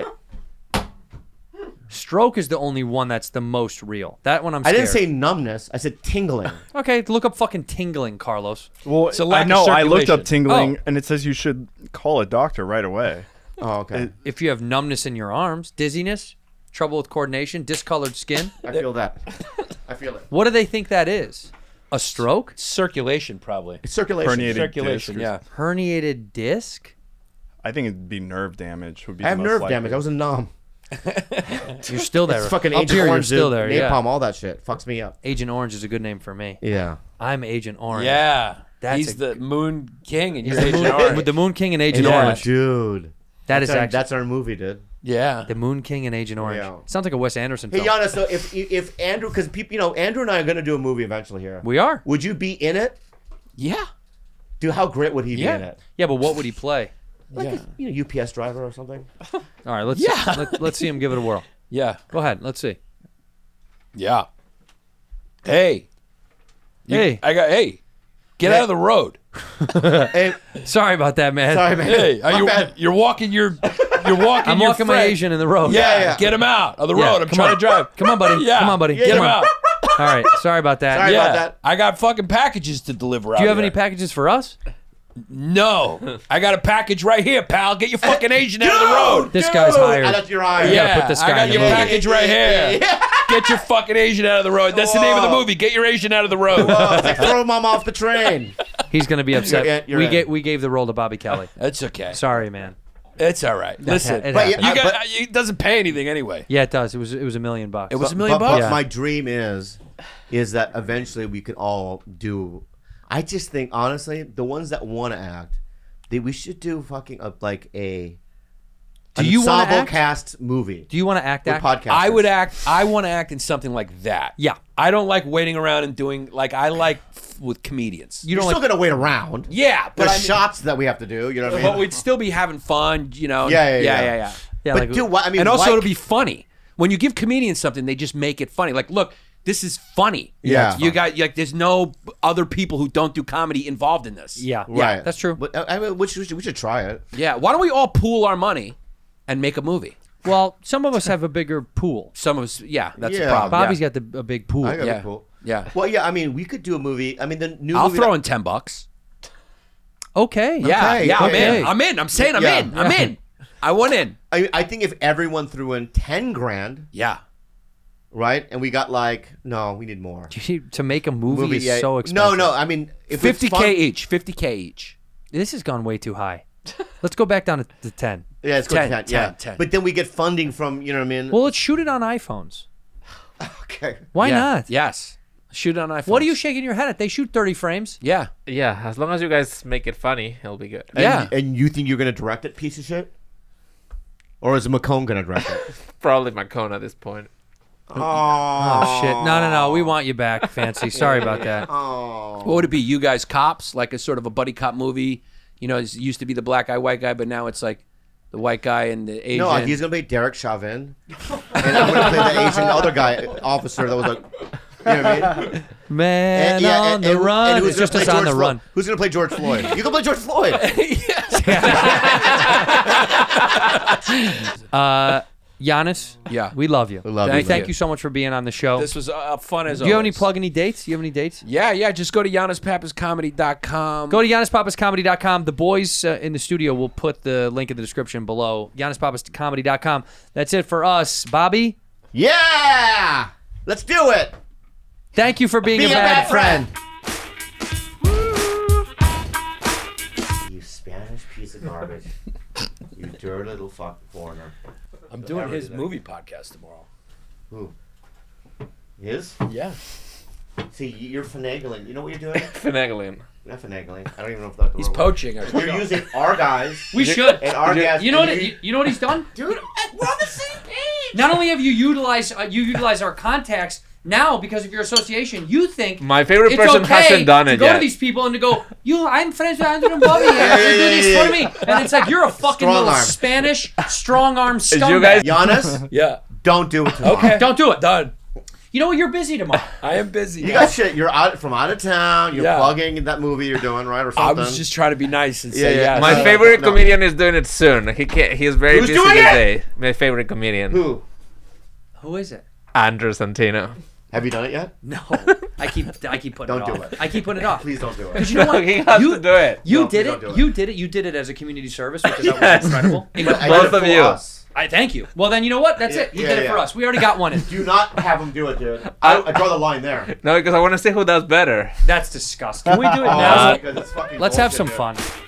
E: Stroke is the only one that's the most real. That one I'm
F: I
E: scared.
F: didn't say numbness. I said tingling.
E: Okay, look up fucking tingling, Carlos.
I: Well,
E: It's a lack
I: I
E: of
I: know. I looked up
E: circulation.
I: tingling,
E: Oh.
I: and it says you should call a doctor right away.
F: Oh, okay.
E: If you have numbness in your arms, dizziness, trouble with coordination, discolored skin.
F: I feel that. I feel it.
E: What do they think that is? A stroke?
G: Circulation, probably.
F: It's circulation.
I: Herniated
G: Circulation,
I: disc.
G: yeah.
E: Herniated disc?
I: I think it'd be nerve damage. Would be
F: I have
I: the most
F: nerve
I: likely.
F: damage. I was a numb.
E: You're still there.
F: It's fucking
E: Up
F: Agent
E: here,
F: Orange,
E: you're still
F: dude.
E: there.
F: Napalm,
E: Yeah.
F: all that shit fucks me up.
E: Agent Orange is a good name for me.
F: Yeah.
E: I'm Agent Orange.
G: Yeah.
E: That's
G: He's the Moon King, and
E: He's
G: you're
E: the
G: Agent
E: moon,
G: Orange.
E: with the Moon King and Agent
F: Yeah,
E: Orange.
F: dude.
E: That's
F: That's our movie, dude.
G: Yeah.
E: The Moon King and Agent Orange.
F: Yeah.
E: Sounds like a Wes Anderson
F: Hey,
E: film.
F: Giannis, so if Andrew, because people, you know, Andrew and I are gonna do a movie eventually here.
E: We are.
F: Would you be in it?
G: Yeah.
F: Dude, how great would he be in it?
E: Yeah, but what would he play?
F: Like a UPS driver or something.
E: All right, let's
G: Yeah.
E: let's see him give it a whirl.
G: Yeah.
E: Go ahead. Let's see.
G: Yeah. Hey.
E: Hey.
G: Get out of the road.
F: Hey,
E: Sorry about that, man.
F: sorry, man.
G: Hey,
F: My bad.
G: you're walking your
E: I'm
G: your
E: walking my
G: friend.
E: Asian in the road.
G: Yeah, get him out of the
E: Yeah,
G: road. I'm
E: come
G: trying
E: on.
G: to drive.
E: Come on, buddy.
G: Yeah.
E: Come on, buddy.
F: Yeah,
E: Get
G: Get
E: him
G: him
E: out.
G: out.
E: All right. Sorry about that.
F: Sorry
G: Yeah.
F: about that.
G: I got fucking packages to deliver out
E: Do you have
G: here.
E: any packages for us?
G: No. I got a package right here, pal. Get your fucking Asian out of the road.
E: This guy's hired.
F: I got your eye.
E: You gotta
G: Yeah,
E: put this
G: I
E: guy
G: got
E: in the
G: your
E: movie.
G: package right here. Get your fucking Asian out of the road. That's the name of the
F: Whoa.
G: movie. Get your Asian out of the road.
F: It's like throw mom off the train.
E: He's gonna be upset.
F: You're in.
E: We gave the role to Bobby Kelly.
G: That's okay.
E: Sorry, man.
G: It's all right. Listen,
E: it
F: But
E: happened.
F: yeah,
G: you got it doesn't pay anything anyway.
E: Yeah, it does. It was $1 million.
G: It was $1 million
F: But
E: Yeah.
F: my dream is that eventually we can all do. I just think honestly, the ones that want to act, we should do fucking like a.
E: Do you wanna
F: ensemble
E: act?
F: cast movie?
E: Do you want to act?
F: with
E: Act?
F: podcasters?
G: I want to act in something like that.
E: Yeah.
G: I don't like waiting around and doing like I like with comedians.
E: You
F: You're
E: don't
F: still
E: like.
F: gonna wait around.
G: Yeah, but
F: There's
G: I mean,
F: shots that we have to do. You know what I
G: but
F: mean?
G: we'd still be having fun, you know.
F: Yeah.
E: Yeah,
F: But
E: like,
F: dude, what I mean,
G: and also
F: why-
G: it'll be funny. When you give comedians something, they just make it funny. Like, look, this is funny.
F: Yeah, it's
G: you got like there's no other people who don't do comedy involved in this.
E: yeah,
F: right.
E: that's true.
F: But I mean, we should try it.
G: Yeah. Why don't we all pool our money and make a movie?
E: Well, some of us have a bigger pool.
G: Some of us, yeah, that's the
F: Yeah.
G: problem.
E: Bobby's
G: yeah.
E: got a big pool.
F: I got
G: Yeah.
F: cool.
G: Yeah.
F: Well, yeah. I mean, we could do a movie. I mean, the new.
G: I'll
F: movie
G: throw
F: that-
G: in $10.
E: Okay.
G: Yeah,
F: Okay,
G: yeah, I'm
F: okay.
G: in. I'm in. I'm saying I'm
F: Yeah.
G: in. I'm in. I want in.
F: I think if everyone threw in 10 grand,
G: Yeah.
F: right, and we got like, no, we need more.
E: To make a movie is
F: yeah.
E: so expensive.
F: No. I mean, if it's
G: 50K
F: fun-
G: each. 50K each.
E: This has gone way too high. Let's go back down to 10.
F: Yeah, it's
G: 10,
F: 10,
G: 10,
F: yeah.
G: 10.
F: But then we get funding from, you know what I mean?
E: Well, let's shoot it on iPhones.
F: Okay.
E: Why
G: Yeah.
E: not?
G: Yes. Shoot it on iPhone.
E: What are you shaking your head at? They shoot 30 frames.
G: Yeah.
L: Yeah, as long as you guys make it funny, it'll be good.
G: Yeah.
F: And you think you're gonna direct it, piece of shit? Or is McCone gonna direct it?
L: Probably my cone at this point.
E: Oh shit! No. We want you back, Fancy. Sorry about that.
F: Oh.
G: What would it be? You guys cops, like a sort of a buddy cop movie. You know, it used to be the black guy, white guy, but now it's like the white guy and the Asian.
F: No, he's gonna be Derek Chauvin, and I'm gonna play the Asian other guy officer that was like, you know what I mean?
E: Man on the run.
F: And who's
E: It's just
F: gonna
E: us
F: play
E: on the
F: George
E: run.
F: Who's gonna play George Floyd? You can play George Floyd.
E: Giannis,
G: Yeah.
E: we love you.
F: We love
G: you,
E: Thank
G: man.
E: you so much for being on the show.
G: This was fun as always.
E: Do you have any plug any dates? You have any dates?
G: Yeah. Just go to YannisPapasComedy.com.
E: Go to YannisPapasComedy.com. The boys in the studio will put the link in the description below. YannisPapasComedy.com. That's it for us. Bobby?
F: Yeah! Let's do it!
E: Thank you for being
F: Be
E: a bad friend.
F: You Spanish piece of garbage. You dirty little fucking foreigner.
G: I'm doing his movie podcast tomorrow.
F: Who? His?
G: Yeah.
F: See, you're finagling. You know what you're doing?
L: Finagling.
F: Not finagling. I don't even know if that's the
G: He's
F: word.
G: poaching.
F: You're using our guys.
E: We should.
F: And our guys.
E: You know what? You know what he's done,
F: Dude, we're on the same page.
E: Not only have you utilized our contacts. Now, because of your association, you think
L: My favorite
E: it's
L: person
E: okay
L: hasn't done
E: to
L: it
E: go
L: yet.
E: to these people and to go, I'm friends with Andrew and Bobby. You do this for me, and it's like you're a fucking
F: Strong
E: little
F: arm.
E: Spanish strong arm
L: You
E: scumbag.
L: guys-
F: Giannis,
G: Yeah.
F: don't do it tomorrow.
G: Okay.
E: Don't do it.
G: Done.
E: You know what? You're busy tomorrow.
G: I am busy.
F: You got shit. You're out of town. You're
G: Yeah.
F: plugging that movie you're doing, right, or
G: I
F: something.
G: was just trying to be nice and say
F: Yeah.
G: yes.
L: My
F: No,
L: favorite
F: no.
L: comedian is doing it soon. He's very
F: Who's
L: busy
F: doing
L: this
F: it?
L: day. My favorite comedian.
F: Who?
E: Who is it?
L: Andrew Santino.
F: Have you done it yet?
E: No, I keep putting
F: Don't
E: it
F: do
E: off.
F: it.
E: I keep putting it off.
F: Please don't do it.
E: Because you know what?
L: He has to do it.
E: You
F: No,
E: did
F: please
E: it.
F: don't do it.
E: You did it. You did it as a community service, which is
L: Yes.
E: incredible.
F: But I
L: Both
F: did it
L: of
F: for
L: you.
F: us.
E: I thank you. Well, then you know what? That's
F: Yeah,
E: it. He
F: yeah,
E: did it
F: yeah.
E: for us. We already got one in.
F: Do not have him do it, dude. I draw the line there.
L: No, because I want to see who does better.
E: That's disgusting. Can we do it now?
F: Because it's fucking
E: Let's have
F: bullshit,
E: some
F: dude.
E: fun.